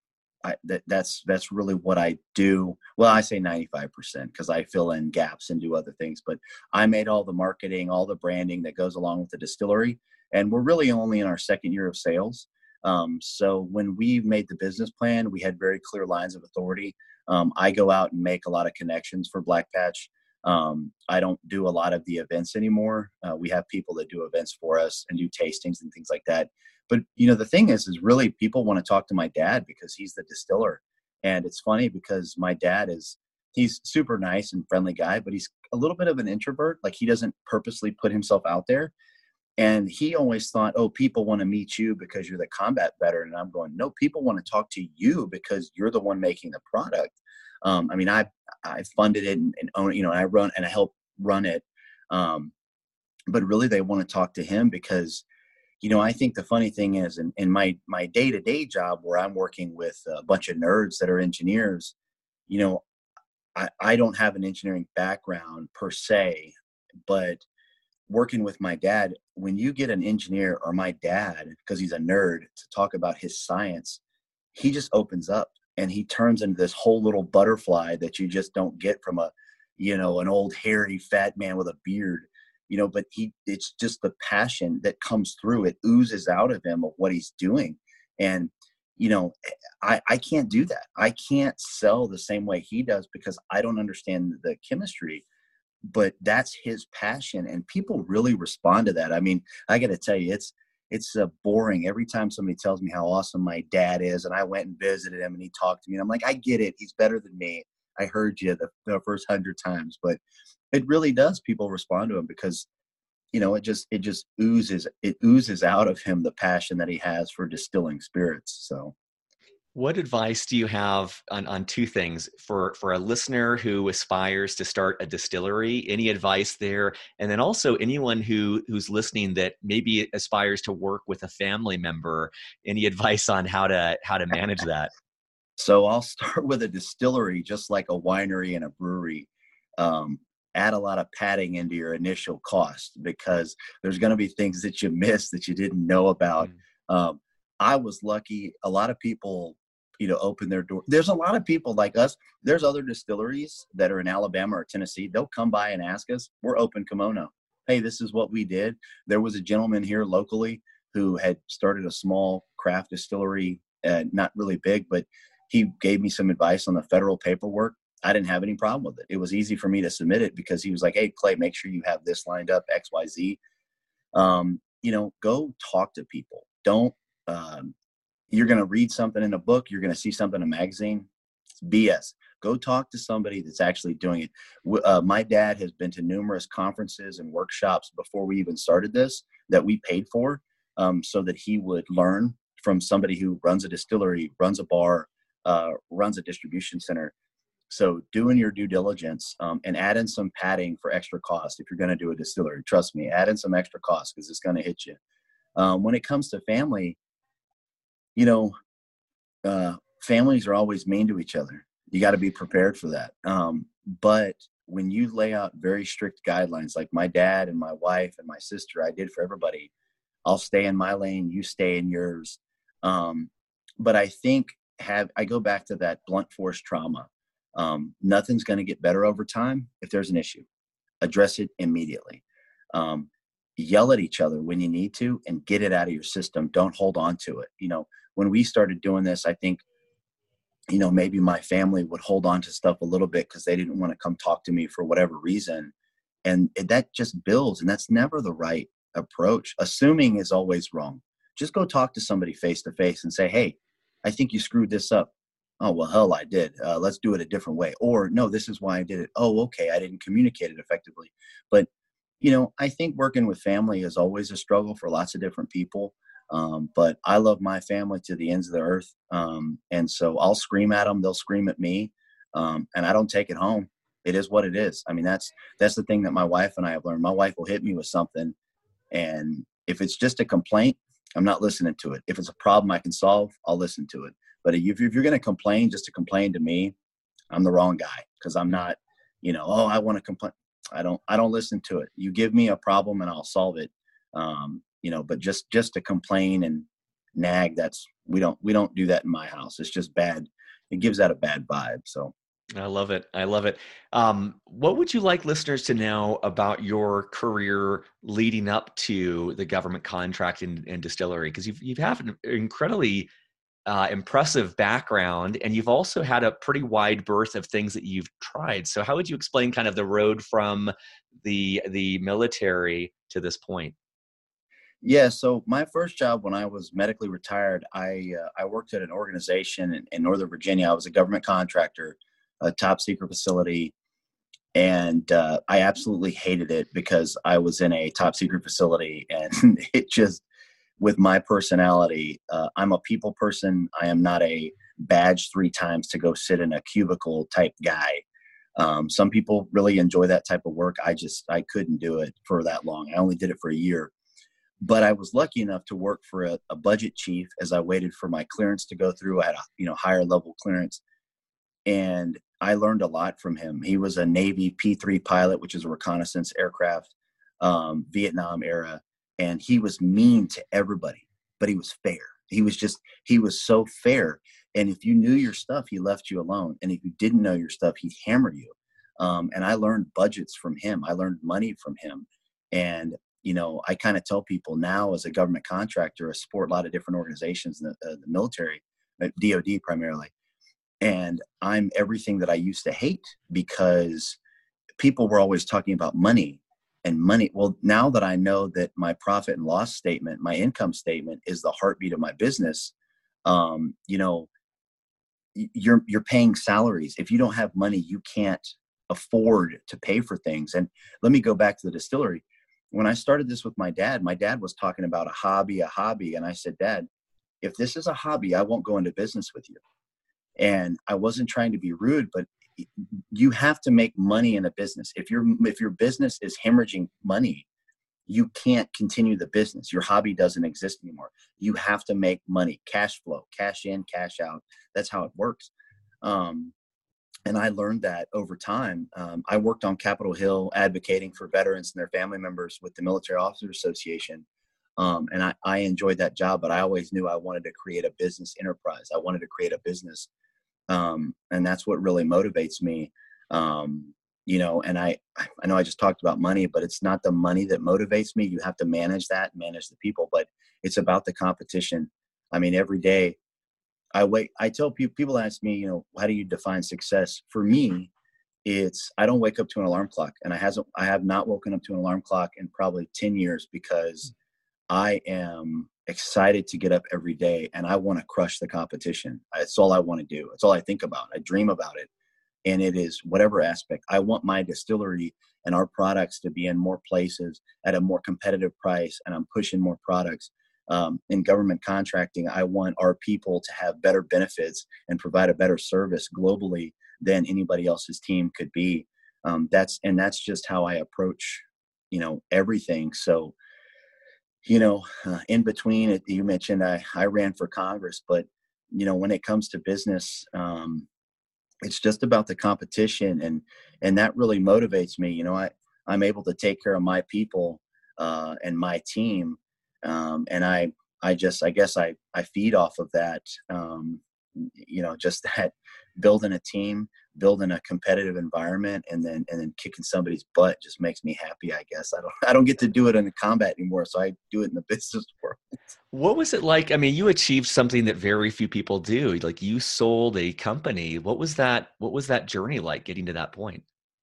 I, that, that's that's really what I do. Well, I say ninety-five percent because I fill in gaps and do other things. But I made all the marketing, all the branding that goes along with the distillery, and we're really only in our second year of sales. Um, so when we made the business plan, we had very clear lines of authority. Um, I go out and make a lot of connections for Black Patch. Um, I don't do a lot of the events anymore. Uh, we have people that do events for us and do tastings and things like that. But you know, the thing is, is really people want to talk to my dad because he's the distiller. And it's funny because my dad is, he's super nice and friendly guy, but he's a little bit of an introvert. Like he doesn't purposely put himself out there. And he always thought, oh, people want to meet you because you're the combat veteran. And I'm going, no, people want to talk to you because you're the one making the product. Um, I mean, I I funded it and, and own it, you know, and I run and I help run it. Um, but really, they want to talk to him because, you know, I think the funny thing is, in, in my my day to day job where I'm working with a bunch of nerds that are engineers, you know, I, I don't have an engineering background per se, but working with my dad, when you get an engineer or my dad, because he's a nerd, to talk about his science, he just opens up and he turns into this whole little butterfly that you just don't get from a, you know, an old hairy fat man with a beard, you know, but he, it's just the passion that comes through. It oozes out of him of what he's doing. And, you know, I, I can't do that. I can't sell the same way he does because I don't understand the chemistry, but that's his passion and people really respond to that. I mean, I got to tell you, it's, it's uh, boring every time somebody tells me how awesome my dad is. And I went and visited him and he talked to me and I'm like, I get it. He's better than me. I heard you the, the first hundred times, but it really does. People respond to him because, you know, it just, it just oozes, it oozes out of him the passion that he has for distilling spirits. So. What advice do you have on, on two things for, for a listener who aspires to start a distillery? Any advice there? And then also anyone who, who's listening that maybe aspires to work with a family member, any advice on how to, how to manage that? So I'll start with a distillery, just like a winery and a brewery. Um, add a lot of padding into your initial cost because there's going to be things that you miss that you didn't know about. Mm. Um, I was lucky. A lot of people, you know, open their door. There's a lot of people like us. There's other distilleries that are in Alabama or Tennessee. They'll come by and ask us. We're open kimono. Hey, this is what we did. There was a gentleman here locally who had started a small craft distillery, uh, not really big, but he gave me some advice on the federal paperwork. I didn't have any problem with it. It was easy for me to submit it because he was like, hey, Clay, make sure you have this lined up, X, Y, Z. Um, you know, go talk to people. Don't, um, you're going to read something in a book. You're going to see something in a magazine. It's B S. Go talk to somebody that's actually doing it. Uh, my dad has been to numerous conferences and workshops before we even started this that we paid for, um, so that he would learn from somebody who runs a distillery, runs a bar, uh, runs a distribution center. So doing your due diligence, um, and add in some padding for extra cost. If you're going to do a distillery, trust me, add in some extra cost because it's going to hit you. Um, when it comes to family, you know, uh, families are always mean to each other. You got to be prepared for that. Um, but when you lay out very strict guidelines, like my dad and my wife and my sister, I did for everybody, I'll stay in my lane, you stay in yours. Um, but I think have, I go back to that blunt force trauma. Um, nothing's going to get better over time. If there's an issue, address it immediately. Um, yell at each other when you need to and get it out of your system. Don't hold on to it. You know, when we started doing this, I think, you know, maybe my family would hold on to stuff a little bit because they didn't want to come talk to me for whatever reason. And that just builds, and that's never the right approach. Assuming is always wrong. Just go talk to somebody face to face and say, hey, I think you screwed this up. Oh, well, hell, I did. Uh, let's do it a different way. Or no, this is why I did it. Oh, okay. I didn't communicate it effectively. But, you know, I think working with family is always a struggle for lots of different people. Um, but I love my family to the ends of the earth. Um, and so I'll scream at them. They'll scream at me. Um, and I don't take it home. It is what it is. I mean, that's, that's the thing that my wife and I have learned. My wife will hit me with something. And if it's just a complaint, I'm not listening to it. If it's a problem I can solve, I'll listen to it. But if, if you're going to complain just to complain to me, I'm the wrong guy, because I'm not, you know, oh, I want to complain. I don't, I don't listen to it. You give me a problem and I'll solve it. Um, you know, but just, just to complain and nag, that's, we don't, we don't do that in my house. It's just bad. It gives that a bad vibe. So. I love it. I love it. Um, what would you like listeners to know about your career leading up to the government contract and, and distillery? Because you've, you've have an incredibly uh, impressive background, and you've also had a pretty wide berth of things that you've tried. So how would you explain kind of the road from the, the military to this point? Yeah. So my first job when I was medically retired, I, uh, I worked at an organization in, in Northern Virginia. I was a government contractor, a top secret facility. And uh, I absolutely hated it because I was in a top secret facility, and it just, with my personality, uh, I'm a people person. I am not a badge three times to go sit in a cubicle type guy. Um, some people really enjoy that type of work. I just, I couldn't do it for that long. I only did it for a year. But I was lucky enough to work for a, a budget chief as I waited for my clearance to go through. I had a, you know, higher level clearance. And I learned a lot from him. He was a Navy P three pilot, which is a reconnaissance aircraft, um, Vietnam era. And he was mean to everybody, but he was fair. He was just, he was so fair. And if you knew your stuff, he left you alone. And if you didn't know your stuff, he'd hammer you. Um, and I learned budgets from him. I learned money from him. And, you know, I kind of tell people now, as a government contractor, I support a lot of different organizations in the, uh, the military, uh, D O D primarily. And I'm everything that I used to hate, because people were always talking about money and money. Well, now that I know that my profit and loss statement, my income statement, is the heartbeat of my business, um, you know, you're, you're paying salaries. If you don't have money, you can't afford to pay for things. And let me go back to the distillery. When I started this with my dad, my dad was talking about a hobby, a hobby. And I said, Dad, if this is a hobby, I won't go into business with you. And I wasn't trying to be rude, but you have to make money in a business. If your if your business is hemorrhaging money, you can't continue the business. Your hobby doesn't exist anymore. You have to make money, cash flow, cash in, cash out. That's how it works. Um, and I learned that over time. Um, I worked on Capitol Hill advocating for veterans and their family members with the Military Officers Association. Um, and I, I enjoyed that job, but I always knew I wanted to create a business enterprise. I wanted to create a business. Um, and that's what really motivates me. Um, you know, and I, I know I just talked about money, but it's not the money that motivates me. You have to manage that, manage the people, but it's about the competition. I mean, every day I wait, I tell people, people ask me, you know, how do you define success? For me, it's, I don't wake up to an alarm clock, and I hasn't, I have not woken up to an alarm clock in probably ten years, because I am excited to get up every day, and I want to crush the competition. It's all I want to do. It's all I think about. I dream about it. And it is whatever aspect. I want my distillery and our products to be in more places at a more competitive price, and I'm pushing more products. Um, in government contracting, I want our people to have better benefits and provide a better service globally than anybody else's team could be. Um, that's, and that's just how I approach, you know, everything. So, you know, uh, in between it, you mentioned I, I ran for Congress, but, you know, when it comes to business, um, it's just about the competition, and, and that really motivates me. You know, I, I'm able to take care of my people, uh, and my team. Um, and I, I just, I guess I, I feed off of that, um, you know, just that building a team, building a competitive environment, and then, and then kicking somebody's butt just makes me happy. I guess I don't, I don't get to do it in the combat anymore. So I do it in the business world. What was it like? I mean, you achieved something that very few people do. Like, you sold a company. What was that? What was that journey like, getting to that point?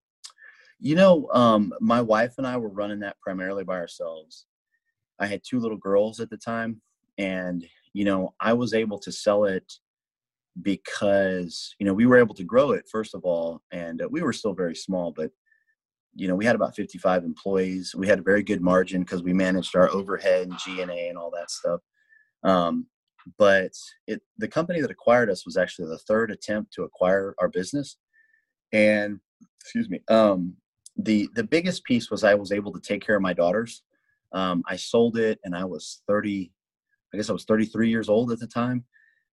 You know, um, my wife and I were running that primarily by ourselves. I had two little girls at the time, and, you know, I was able to sell it because, you know, we were able to grow it, first of all, and uh, we were still very small, but, you know, we had about fifty-five employees. We had a very good margin because we managed our overhead and G and A and all that stuff. Um, but it, the company that acquired us was actually the third attempt to acquire our business. And excuse me, um, the, the biggest piece was I was able to take care of my daughters. Um, I sold it and I was thirty, I guess I was thirty-three years old at the time.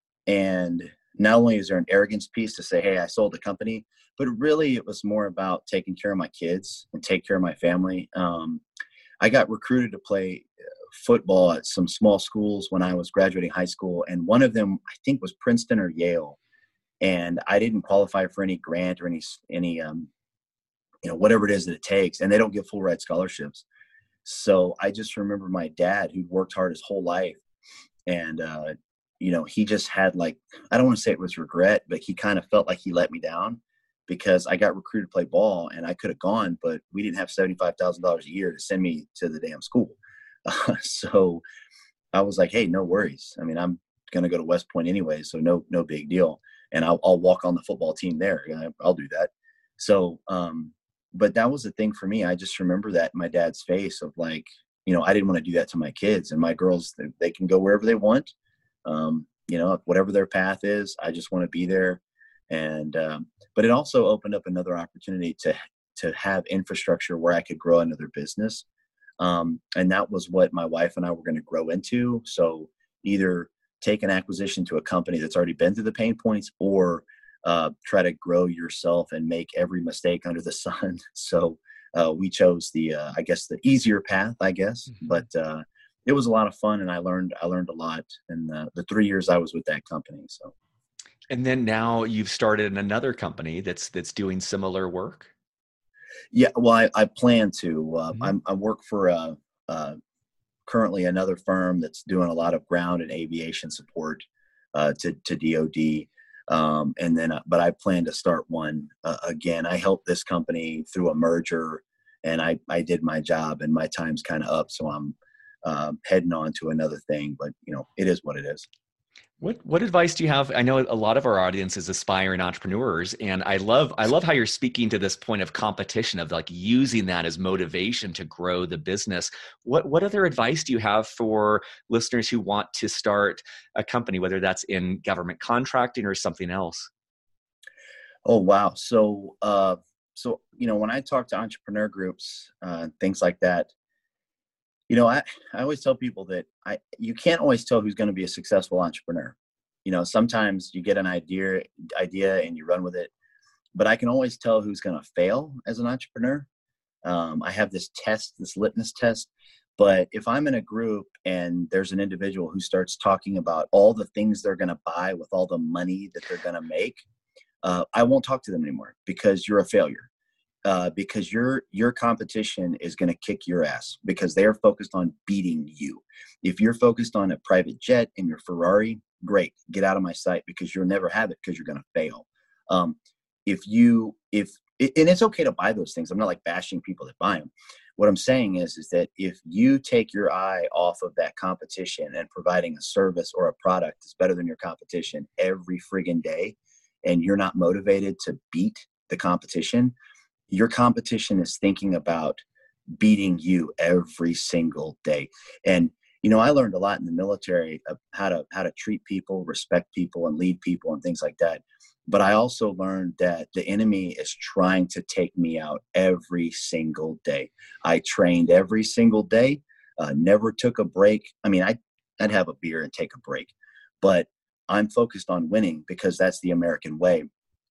And not only is there an arrogance piece to say, hey, I sold the company, but really it was more about taking care of my kids and take care of my family. Um, I got recruited to play football at some small schools when I was graduating high school. And one of them, I think, was Princeton or Yale. And I didn't qualify for any grant or any, any, um, you know, whatever it is that it takes. And they don't give full ride scholarships. So I just remember my dad, who'd worked hard his whole life. And, uh, you know, he just had like, I don't want to say it was regret, but he kind of felt like he let me down because I got recruited to play ball and I could have gone, but we didn't have seventy-five thousand dollars a year to send me to the damn school. Uh, so I was like, hey, no worries. I mean, I'm going to go to West Point anyway, so no, no big deal. And I'll, I'll walk on the football team there. I'll do that. So, um, but that was the thing for me. I just remember that in my dad's face of like, you know, I didn't want to do that to my kids, and my girls, they, they can go wherever they want. Um, you know, whatever their path is, I just want to be there. And, um, but it also opened up another opportunity to, to have infrastructure where I could grow another business. Um, and that was what my wife and I were going to grow into. So either take an acquisition to a company that's already been through the pain points, or uh, try to grow yourself and make every mistake under the sun. So uh, we chose the, uh, I guess the easier path, I guess, mm-hmm. but uh, it was a lot of fun, and I learned, I learned a lot in the, the three years I was with that company. So, and then now you've started another company that's, that's doing similar work. Yeah. Well, I, I plan to, uh, mm-hmm. I'm, I work for a, uh, currently another firm that's doing a lot of ground and aviation support uh, to, to D O D. Um, and then, uh, but I plan to start one uh, again. I helped this company through a merger, and I, I did my job, and my time's kind of up. So I'm um, heading on to another thing, but you know, it is what it is. What what advice do you have? I know a lot of our audience is aspiring entrepreneurs, and I love I love how you're speaking to this point of competition, of like using that as motivation to grow the business. What what other advice do you have for listeners who want to start a company, whether that's in government contracting or something else? Oh wow! So uh, so you know, when I talk to entrepreneur groups, uh, things like that, you know, I, I always tell people that I you can't always tell who's going to be a successful entrepreneur. You know, sometimes you get an idea idea and you run with it, but I can always tell who's going to fail as an entrepreneur. Um, I have this test, this litmus test. But if I'm in a group and there's an individual who starts talking about all the things they're going to buy with all the money that they're going to make, uh, I won't talk to them anymore, because you're a failure. Uh, because your your competition is going to kick your ass, because they're focused on beating you. If you're focused on a private jet and your Ferrari, great, get out of my sight, because you'll never have it, because you're going to fail. Um, if you if and it's okay to buy those things. I'm not like bashing people that buy them. What I'm saying is is that if you take your eye off of that competition and providing a service or a product that's better than your competition every friggin' day, and you're not motivated to beat the competition, your competition is thinking about beating you every single day. And, you know, I learned a lot in the military of how to, how to treat people, respect people, and lead people and things like that. But I also learned that the enemy is trying to take me out every single day. I trained every single day, uh, never took a break. I mean, I, I'd have a beer and take a break, but I'm focused on winning, because that's the American way.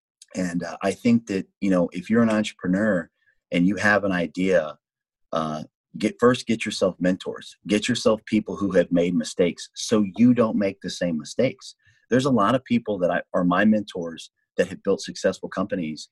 And uh, I think that, you know, if you're an entrepreneur and you have an idea, uh, get first, get yourself mentors, get yourself people who have made mistakes, so you don't make the same mistakes. There's a lot of people that I, are my mentors that have built successful companies,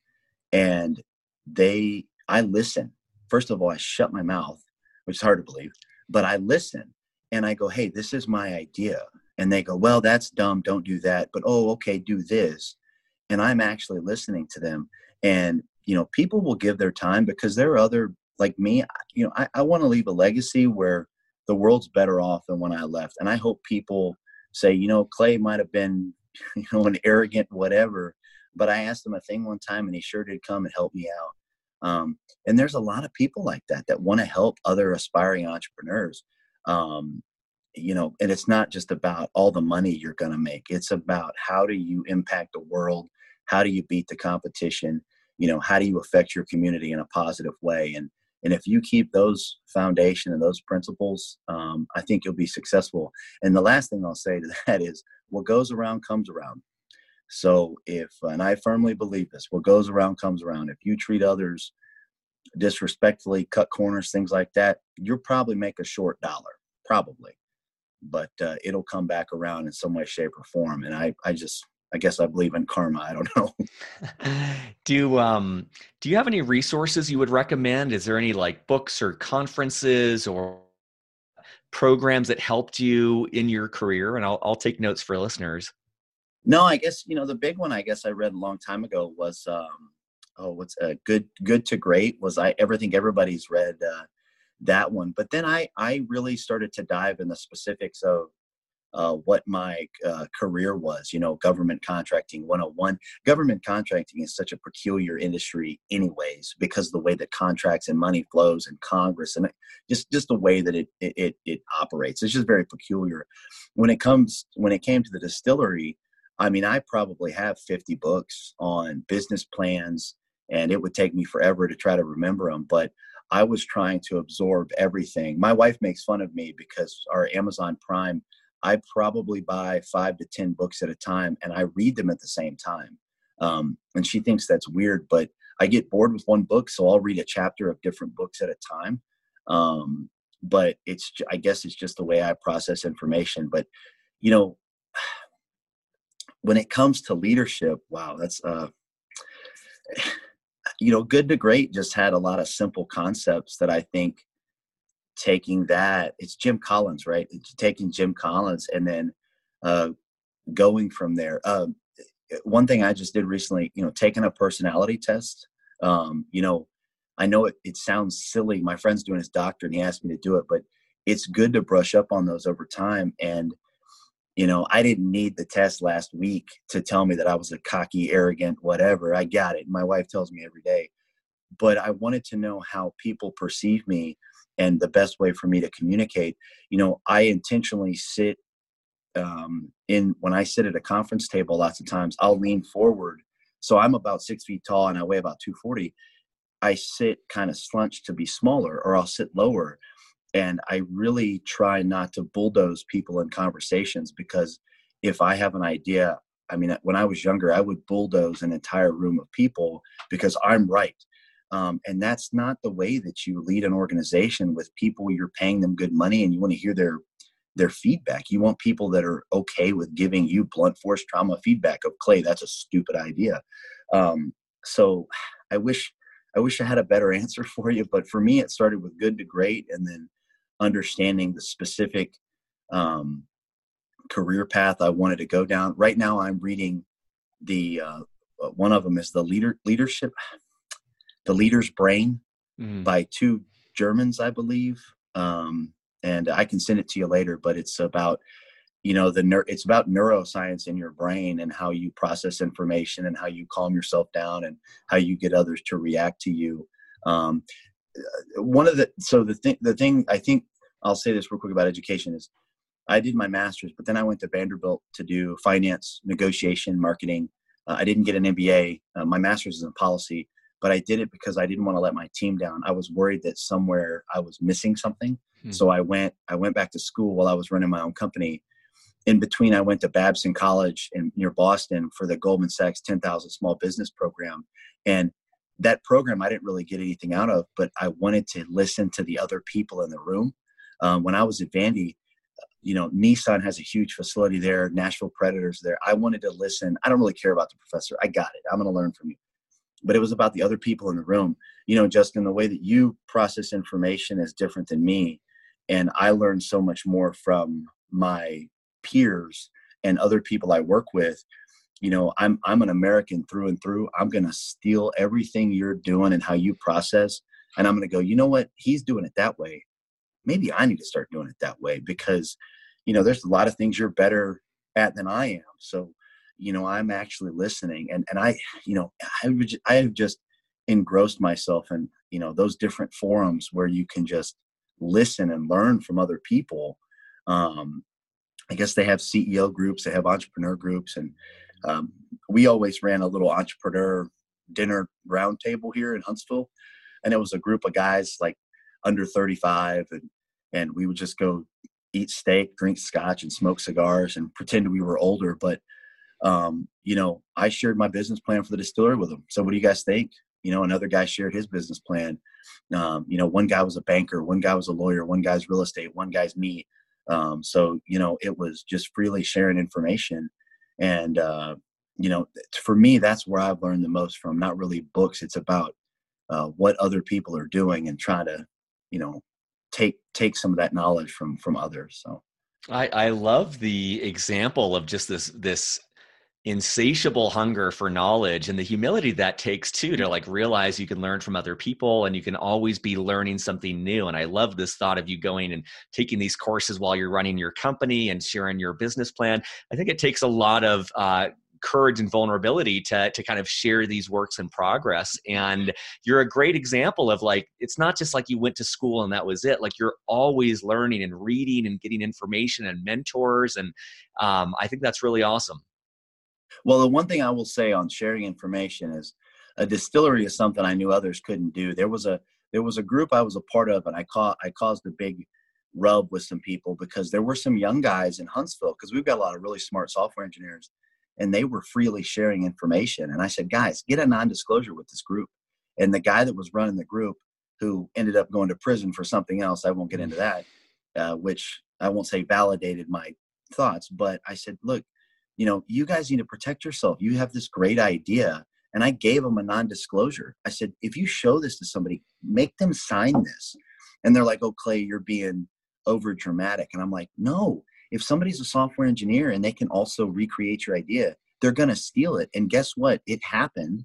and they, I listen. First of all, I shut my mouth, which is hard to believe, but I listen and I go, hey, this is my idea. And they go, well, that's dumb. Don't do that. But, oh, okay, do this. And I'm actually listening to them. And, you know, people will give their time, because there are other, like me, you know, I, I want to leave a legacy where the world's better off than when I left. And I hope people say, you know, Clay might have been, you know, an arrogant whatever, but I asked him a thing one time and he sure did come and help me out. Um, and there's a lot of people like that, that want to help other aspiring entrepreneurs. Um, you know, and it's not just about all the money you're going to make. It's about how do you impact the world? How do you beat the competition? You know, how do you affect your community in a positive way? And, and if you keep those foundation and those principles, um, I think you'll be successful. And the last thing I'll say to that is what goes around comes around. So if, and I firmly believe this, what goes around comes around. If you treat others disrespectfully, cut corners, things like that, you'll probably make a short dollar, probably. But uh, it'll come back around in some way, shape, or form. And I, I just, I guess I believe in karma. I don't know. do um, do you have any resources you would recommend? Is there any like books or conferences or programs that helped you in your career? And I'll I'll take notes for listeners. No, I guess, you know, the big one I guess I read a long time ago was, um, oh, what's uh, good, good to great was I ever think everybody's read uh, that one. But then I, I really started to dive in the specifics of uh, what my uh, career was, you know, government contracting one oh one. Government contracting is such a peculiar industry anyways, because of the way that contracts and money flows in Congress and just, just the way that it, it, it operates. It's just very peculiar. When it comes, when it came to the distillery, I mean, I probably have fifty books on business plans, and it would take me forever to try to remember them. But I was trying to absorb everything. My wife makes fun of me because our Amazon Prime, I probably buy five to ten books at a time, and I read them at the same time. Um, and she thinks that's weird, but I get bored with one book, so I'll read a chapter of different books at a time. Um, but it's, I guess it's just the way I process information. But, you know, when it comes to leadership, wow, that's, uh, you know, Good to Great just had a lot of simple concepts that I think taking that, it's Jim Collins, right? It's taking Jim Collins and then uh, going from there. Um, one thing I just did recently, you know, taking a personality test, um, you know, I know it, it sounds silly. My friend's doing his doctorate and he asked me to do it, but it's good to brush up on those over time. And you know, I didn't need the test last week to tell me that I was a cocky, arrogant, whatever. I got it. My wife tells me every day. But I wanted to know how people perceive me and the best way for me to communicate. You know, I intentionally sit um, in, when I sit at a conference table, lots of times I'll lean forward. So I'm about six feet tall and I weigh about two forty. I sit kind of slunched to be smaller, or I'll sit lower. And I really try not to bulldoze people in conversations, because if I have an idea, I mean, when I was younger, I would bulldoze an entire room of people because I'm right. Um, and that's not the way that you lead an organization with people. You're paying them good money and you want to hear their, their feedback. You want people that are okay with giving you blunt force trauma feedback of, Clay, that's a stupid idea. Um, so I wish, I wish I had a better answer for you, but for me, it started with Good to Great, and then understanding the specific um, career path I wanted to go down. Right now, I'm reading the uh, one of them is the leader leadership, the Leader's Brain, mm. by two Germans, I believe, um, and I can send it to you later. But it's about you know the ner- it's about neuroscience in your brain and how you process information and how you calm yourself down and how you get others to react to you. Um, one of the, so the thing, the thing I think I'll say this real quick about education is I did my master's, but then I went to Vanderbilt to do finance, negotiation, marketing. Uh, I didn't get an M B A. Uh, my master's is in policy, but I did it because I didn't want to let my team down. I was worried that somewhere I was missing something. Hmm. So I went, I went back to school while I was running my own company. In between, I went to Babson College in near Boston for the Goldman Sachs ten thousand Small Business Program. And that program, I didn't really get anything out of, but I wanted to listen to the other people in the room. Um, when I was at Vandy, you know, Nissan has a huge facility there, Nashville Predators there. I wanted to listen. I don't really care about the professor. I got it. I'm going to learn from you. But it was about the other people in the room. You know, Justin, the way that you process information is different than me. And I learned so much more from my peers and other people I work with. You know, I'm I'm an American through and through. I'm going to steal everything you're doing and how you process. And I'm going to go, you know what? He's doing it that way. Maybe I need to start doing it that way, because, you know, there's a lot of things you're better at than I am. So, you know, I'm actually listening. And, and I, you know, I, would, I have just engrossed myself in, you know, those different forums where you can just listen and learn from other people. Um, I guess they have C E O groups, they have entrepreneur groups, and um, we always ran a little entrepreneur dinner roundtable here in Huntsville, and it was a group of guys like under thirty-five, and and we would just go eat steak, drink scotch, and smoke cigars, and pretend we were older. But um, you know, I shared my business plan for the distillery with them. So, what do you guys think? You know, another guy shared his business plan. Um, you know, one guy was a banker, one guy was a lawyer, one guy's real estate, one guy's me. Um, so, you know, it was just freely sharing information. And, uh, you know, for me, that's where I've learned the most from. Not really books. It's about uh, what other people are doing and try to, you know, take take some of that knowledge from from others. So I, I love the example of just this this insatiable hunger for knowledge and the humility that takes too, to like realize you can learn from other people and you can always be learning something new. And I love this thought of you going and taking these courses while you're running your company and sharing your business plan. I think it takes a lot of uh, courage and vulnerability to to kind of share these works in progress. And you're a great example of like, it's not just like you went to school and that was it. Like you're always learning and reading and getting information and mentors. And um, I think that's really awesome. Well, the one thing I will say on sharing information is a distillery is something I knew others couldn't do. There was a there was a group I was a part of, and I caught I caused a big rub with some people because there were some young guys in Huntsville, because we've got a lot of really smart software engineers, and they were freely sharing information. And I said, guys, get a non-disclosure with this group. And the guy that was running the group, who ended up going to prison for something else, I won't get into that, uh, which I won't say validated my thoughts, but I said, look, you know, you guys need to protect yourself. You have this great idea. And I gave them a non-disclosure. I said, if you show this to somebody, make them sign this. And they're like, oh, Clay, you're being over dramatic. And I'm like, no, if somebody's a software engineer and they can also recreate your idea, they're going to steal it. And guess what? It happened.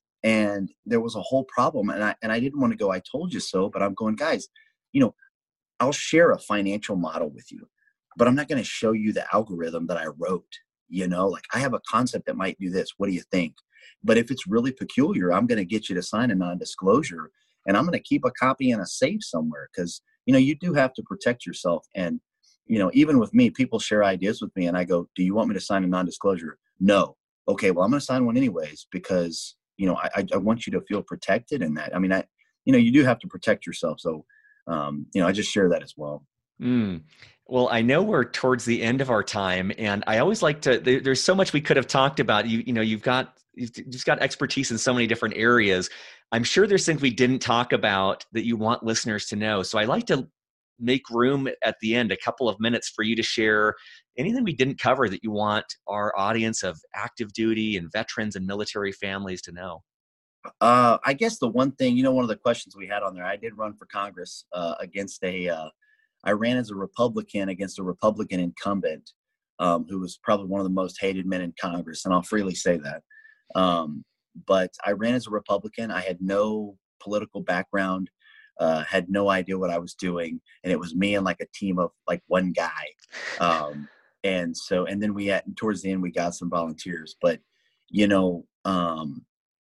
And there was a whole problem. And I, and I didn't want to go, I told you so, but I'm going, guys, you know, I'll share a financial model with you, but I'm not going to show you the algorithm that I wrote. You know, like I have a concept that might do this. What do you think? But if it's really peculiar, I'm going to get you to sign a non-disclosure, and I'm going to keep a copy in a safe somewhere, because, you know, you do have to protect yourself. And, you know, even with me, people share ideas with me and I go, do you want me to sign a non-disclosure? No. Okay, well, I'm going to sign one anyways, because, you know, I, I want you to feel protected in that. I mean, I, you know, you do have to protect yourself. So, um, you know, I just share that as well. Mm. Well, I know we're towards the end of our time, and I always like to, there, there's so much we could have talked about. You, you know, you've got, you've just got expertise in so many different areas. I'm sure there's things we didn't talk about that you want listeners to know. So I like to make room at the end, a couple of minutes for you to share anything we didn't cover that you want our audience of active duty and veterans and military families to know. Uh, I guess the one thing, you know, one of the questions we had on there, I did run for Congress uh, against a, uh, I ran as a Republican against a Republican incumbent um, who was probably one of the most hated men in Congress, and I'll freely say that. Um, but I ran as a Republican. I had no political background, uh, had no idea what I was doing, and it was me and like a team of like one guy. Um, and so, and then we had, towards the end, we got some volunteers. But, you know, um,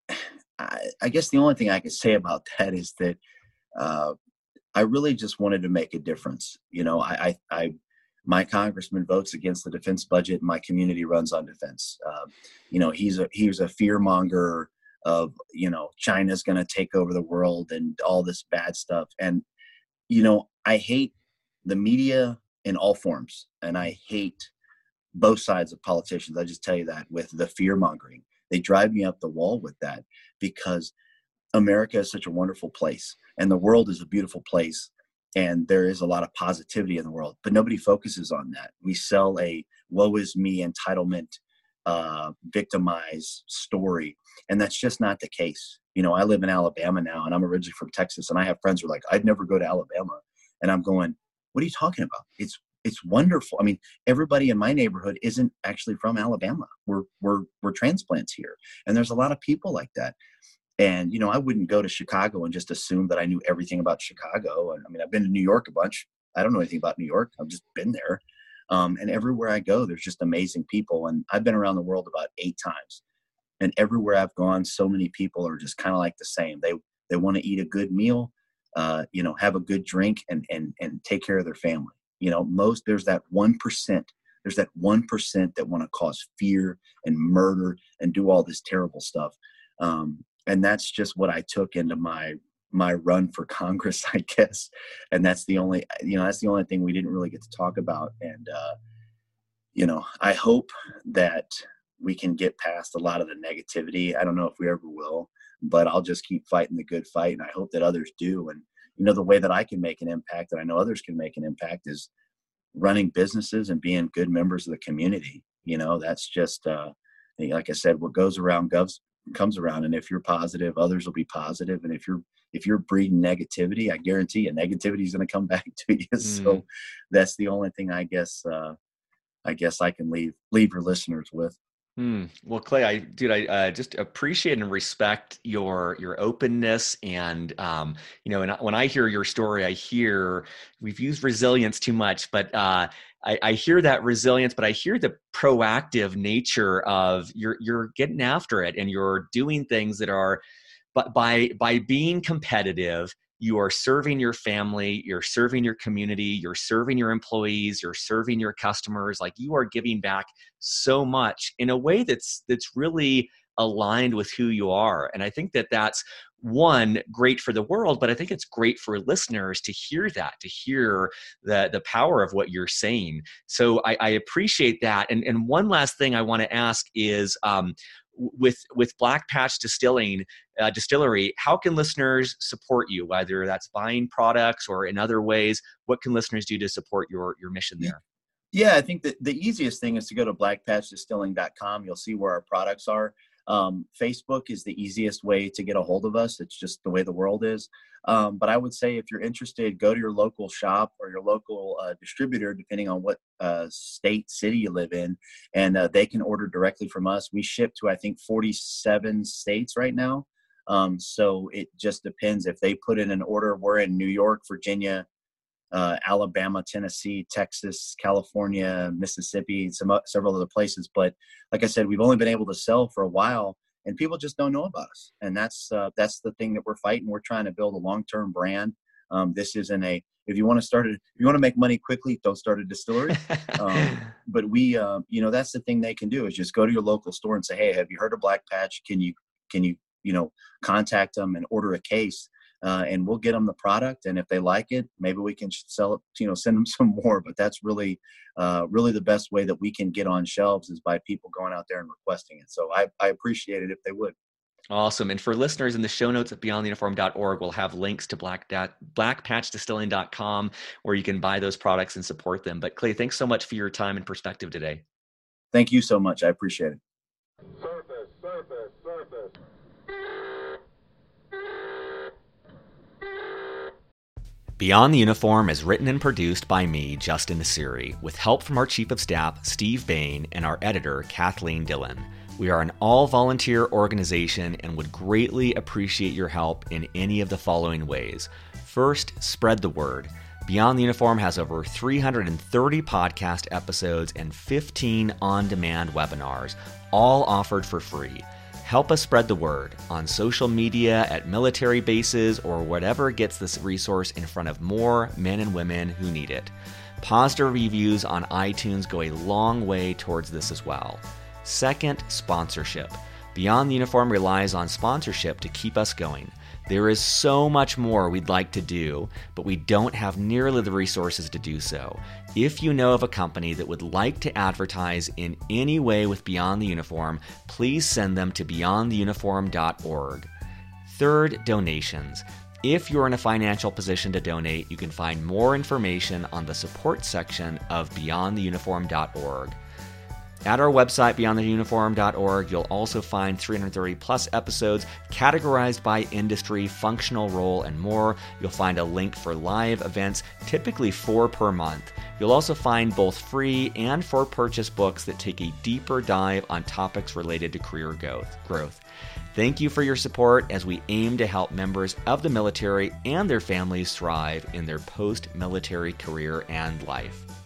I, I guess the only thing I could say about that is that uh, I really just wanted to make a difference. You know, I, I, I, my congressman votes against the defense budget. And my community runs on defense. Uh, you know, he's a, he's a fear monger of, you know, China's going to take over the world and all this bad stuff. And, you know, I hate the media in all forms. And I hate both sides of politicians. I just tell you that, with the fear mongering, they drive me up the wall with that, because America is such a wonderful place and the world is a beautiful place. And there is a lot of positivity in the world, but nobody focuses on that. We sell a woe is me entitlement, uh, victimized story. And that's just not the case. You know, I live in Alabama now, and I'm originally from Texas, and I have friends who are like, I'd never go to Alabama. And I'm going, what are you talking about? It's, it's wonderful. I mean, everybody in my neighborhood isn't actually from Alabama. We're, we're, we're transplants here. And there's a lot of people like that. And, you know, I wouldn't go to Chicago and just assume that I knew everything about Chicago. And I mean, I've been to New York a bunch. I don't know anything about New York. I've just been there. Um, and everywhere I go, there's just amazing people. And I've been around the world about eight times. And everywhere I've gone, so many people are just kind of like the same. They they want to eat a good meal, uh, you know, have a good drink, and and and take care of their family. You know, most, there's that one percent. There's that one percent that want to cause fear and murder and do all this terrible stuff. Um, and that's just what I took into my my run for Congress, I guess. And that's the only, you know, that's the only thing we didn't really get to talk about. And, uh, you know, I hope that we can get past a lot of the negativity. I don't know if we ever will, but I'll just keep fighting the good fight. And I hope that others do. And, you know, the way that I can make an impact, and I know others can make an impact, is running businesses and being good members of the community. You know, that's just, uh, like I said, what goes around goes, comes around. And if you're positive, others will be positive. And if you're, if you're breeding negativity, I guarantee you negativity is going to come back to you. Mm. So that's the only thing I guess, uh, I guess I can leave, leave your listeners with. Hmm. Well, Clay, I, dude, I uh, just appreciate and respect your your openness, and um, you know, and when I hear your story, I hear we've used resilience too much, but uh, I, I hear that resilience, but I hear the proactive nature of you're you're getting after it, and you're doing things that are, but by by being competitive, you are serving your family, you're serving your community, you're serving your employees, you're serving your customers. Like, you are giving back so much in a way that's that's really aligned with who you are. And I think that that's, one, great for the world, but I think it's great for listeners to hear that, to hear the, the power of what you're saying. So I, I appreciate that. And, and one last thing I want to ask is, um, with with Black Patch Distilling uh, Distillery, how can listeners support you, whether that's buying products or in other ways? What can listeners do to support your your mission there? Yeah, I think that the easiest thing is to go to black patch distilling dot com. You'll see where our products are. Um, Facebook is the easiest way to get a hold of us. It's just the way the world is. Um, but I would say if you're interested, go to your local shop or your local uh, distributor, depending on what uh, state, city you live in, and uh, they can order directly from us. We ship to, I think, forty-seven states right now. Um, so it just depends. If they put in an order, we're in New York, Virginia, uh, Alabama, Tennessee, Texas, California, Mississippi, some several other places. But like I said, we've only been able to sell for a while, and people just don't know about us. And that's uh, that's the thing that we're fighting. We're trying to build a long-term brand. Um, this isn't a, if you want to start it, if you want to make money quickly, don't start a distillery. um, but we, uh, you know, that's the thing they can do, is just go to your local store and say, hey, have you heard of Black Patch? Can you, can you, you know, contact them and order a case, uh, and we'll get them the product. And if they like it, maybe we can sell it, you know, send them some more. But that's really, uh, really the best way that we can get on shelves, is by people going out there and requesting it. So I, I appreciate it if they would. Awesome. And for listeners, in the show notes at beyond the uniform dot org, we'll have links to black, black patch distilling dot com, where you can buy those products and support them. But Clay, thanks so much for your time and perspective today. Thank you so much. I appreciate it. Surface, surface, surface. Beyond the Uniform is written and produced by me, Justin Nassiri, with help from our Chief of Staff, Steve Bain, and our editor, Kathleen Dillon. We are an all-volunteer organization and would greatly appreciate your help in any of the following ways. First, spread the word. Beyond the Uniform has over three hundred thirty podcast episodes and fifteen on-demand webinars, all offered for free. Help us spread the word on social media, at military bases, or whatever gets this resource in front of more men and women who need it. Positive reviews on iTunes go a long way towards this as well. Second, sponsorship. Beyond the Uniform relies on sponsorship to keep us going. There is so much more we'd like to do, but we don't have nearly the resources to do so. If you know of a company that would like to advertise in any way with Beyond the Uniform, please send them to beyond the uniform dot org. Third, donations. If you're in a financial position to donate, you can find more information on the support section of beyond the uniform dot org. At our website, beyond the uniform dot org, you'll also find three hundred thirty plus episodes categorized by industry, functional role, and more. You'll find a link for live events, typically four per month. You'll also find both free and for purchase books that take a deeper dive on topics related to career growth. Thank you for your support as we aim to help members of the military and their families thrive in their post-military career and life.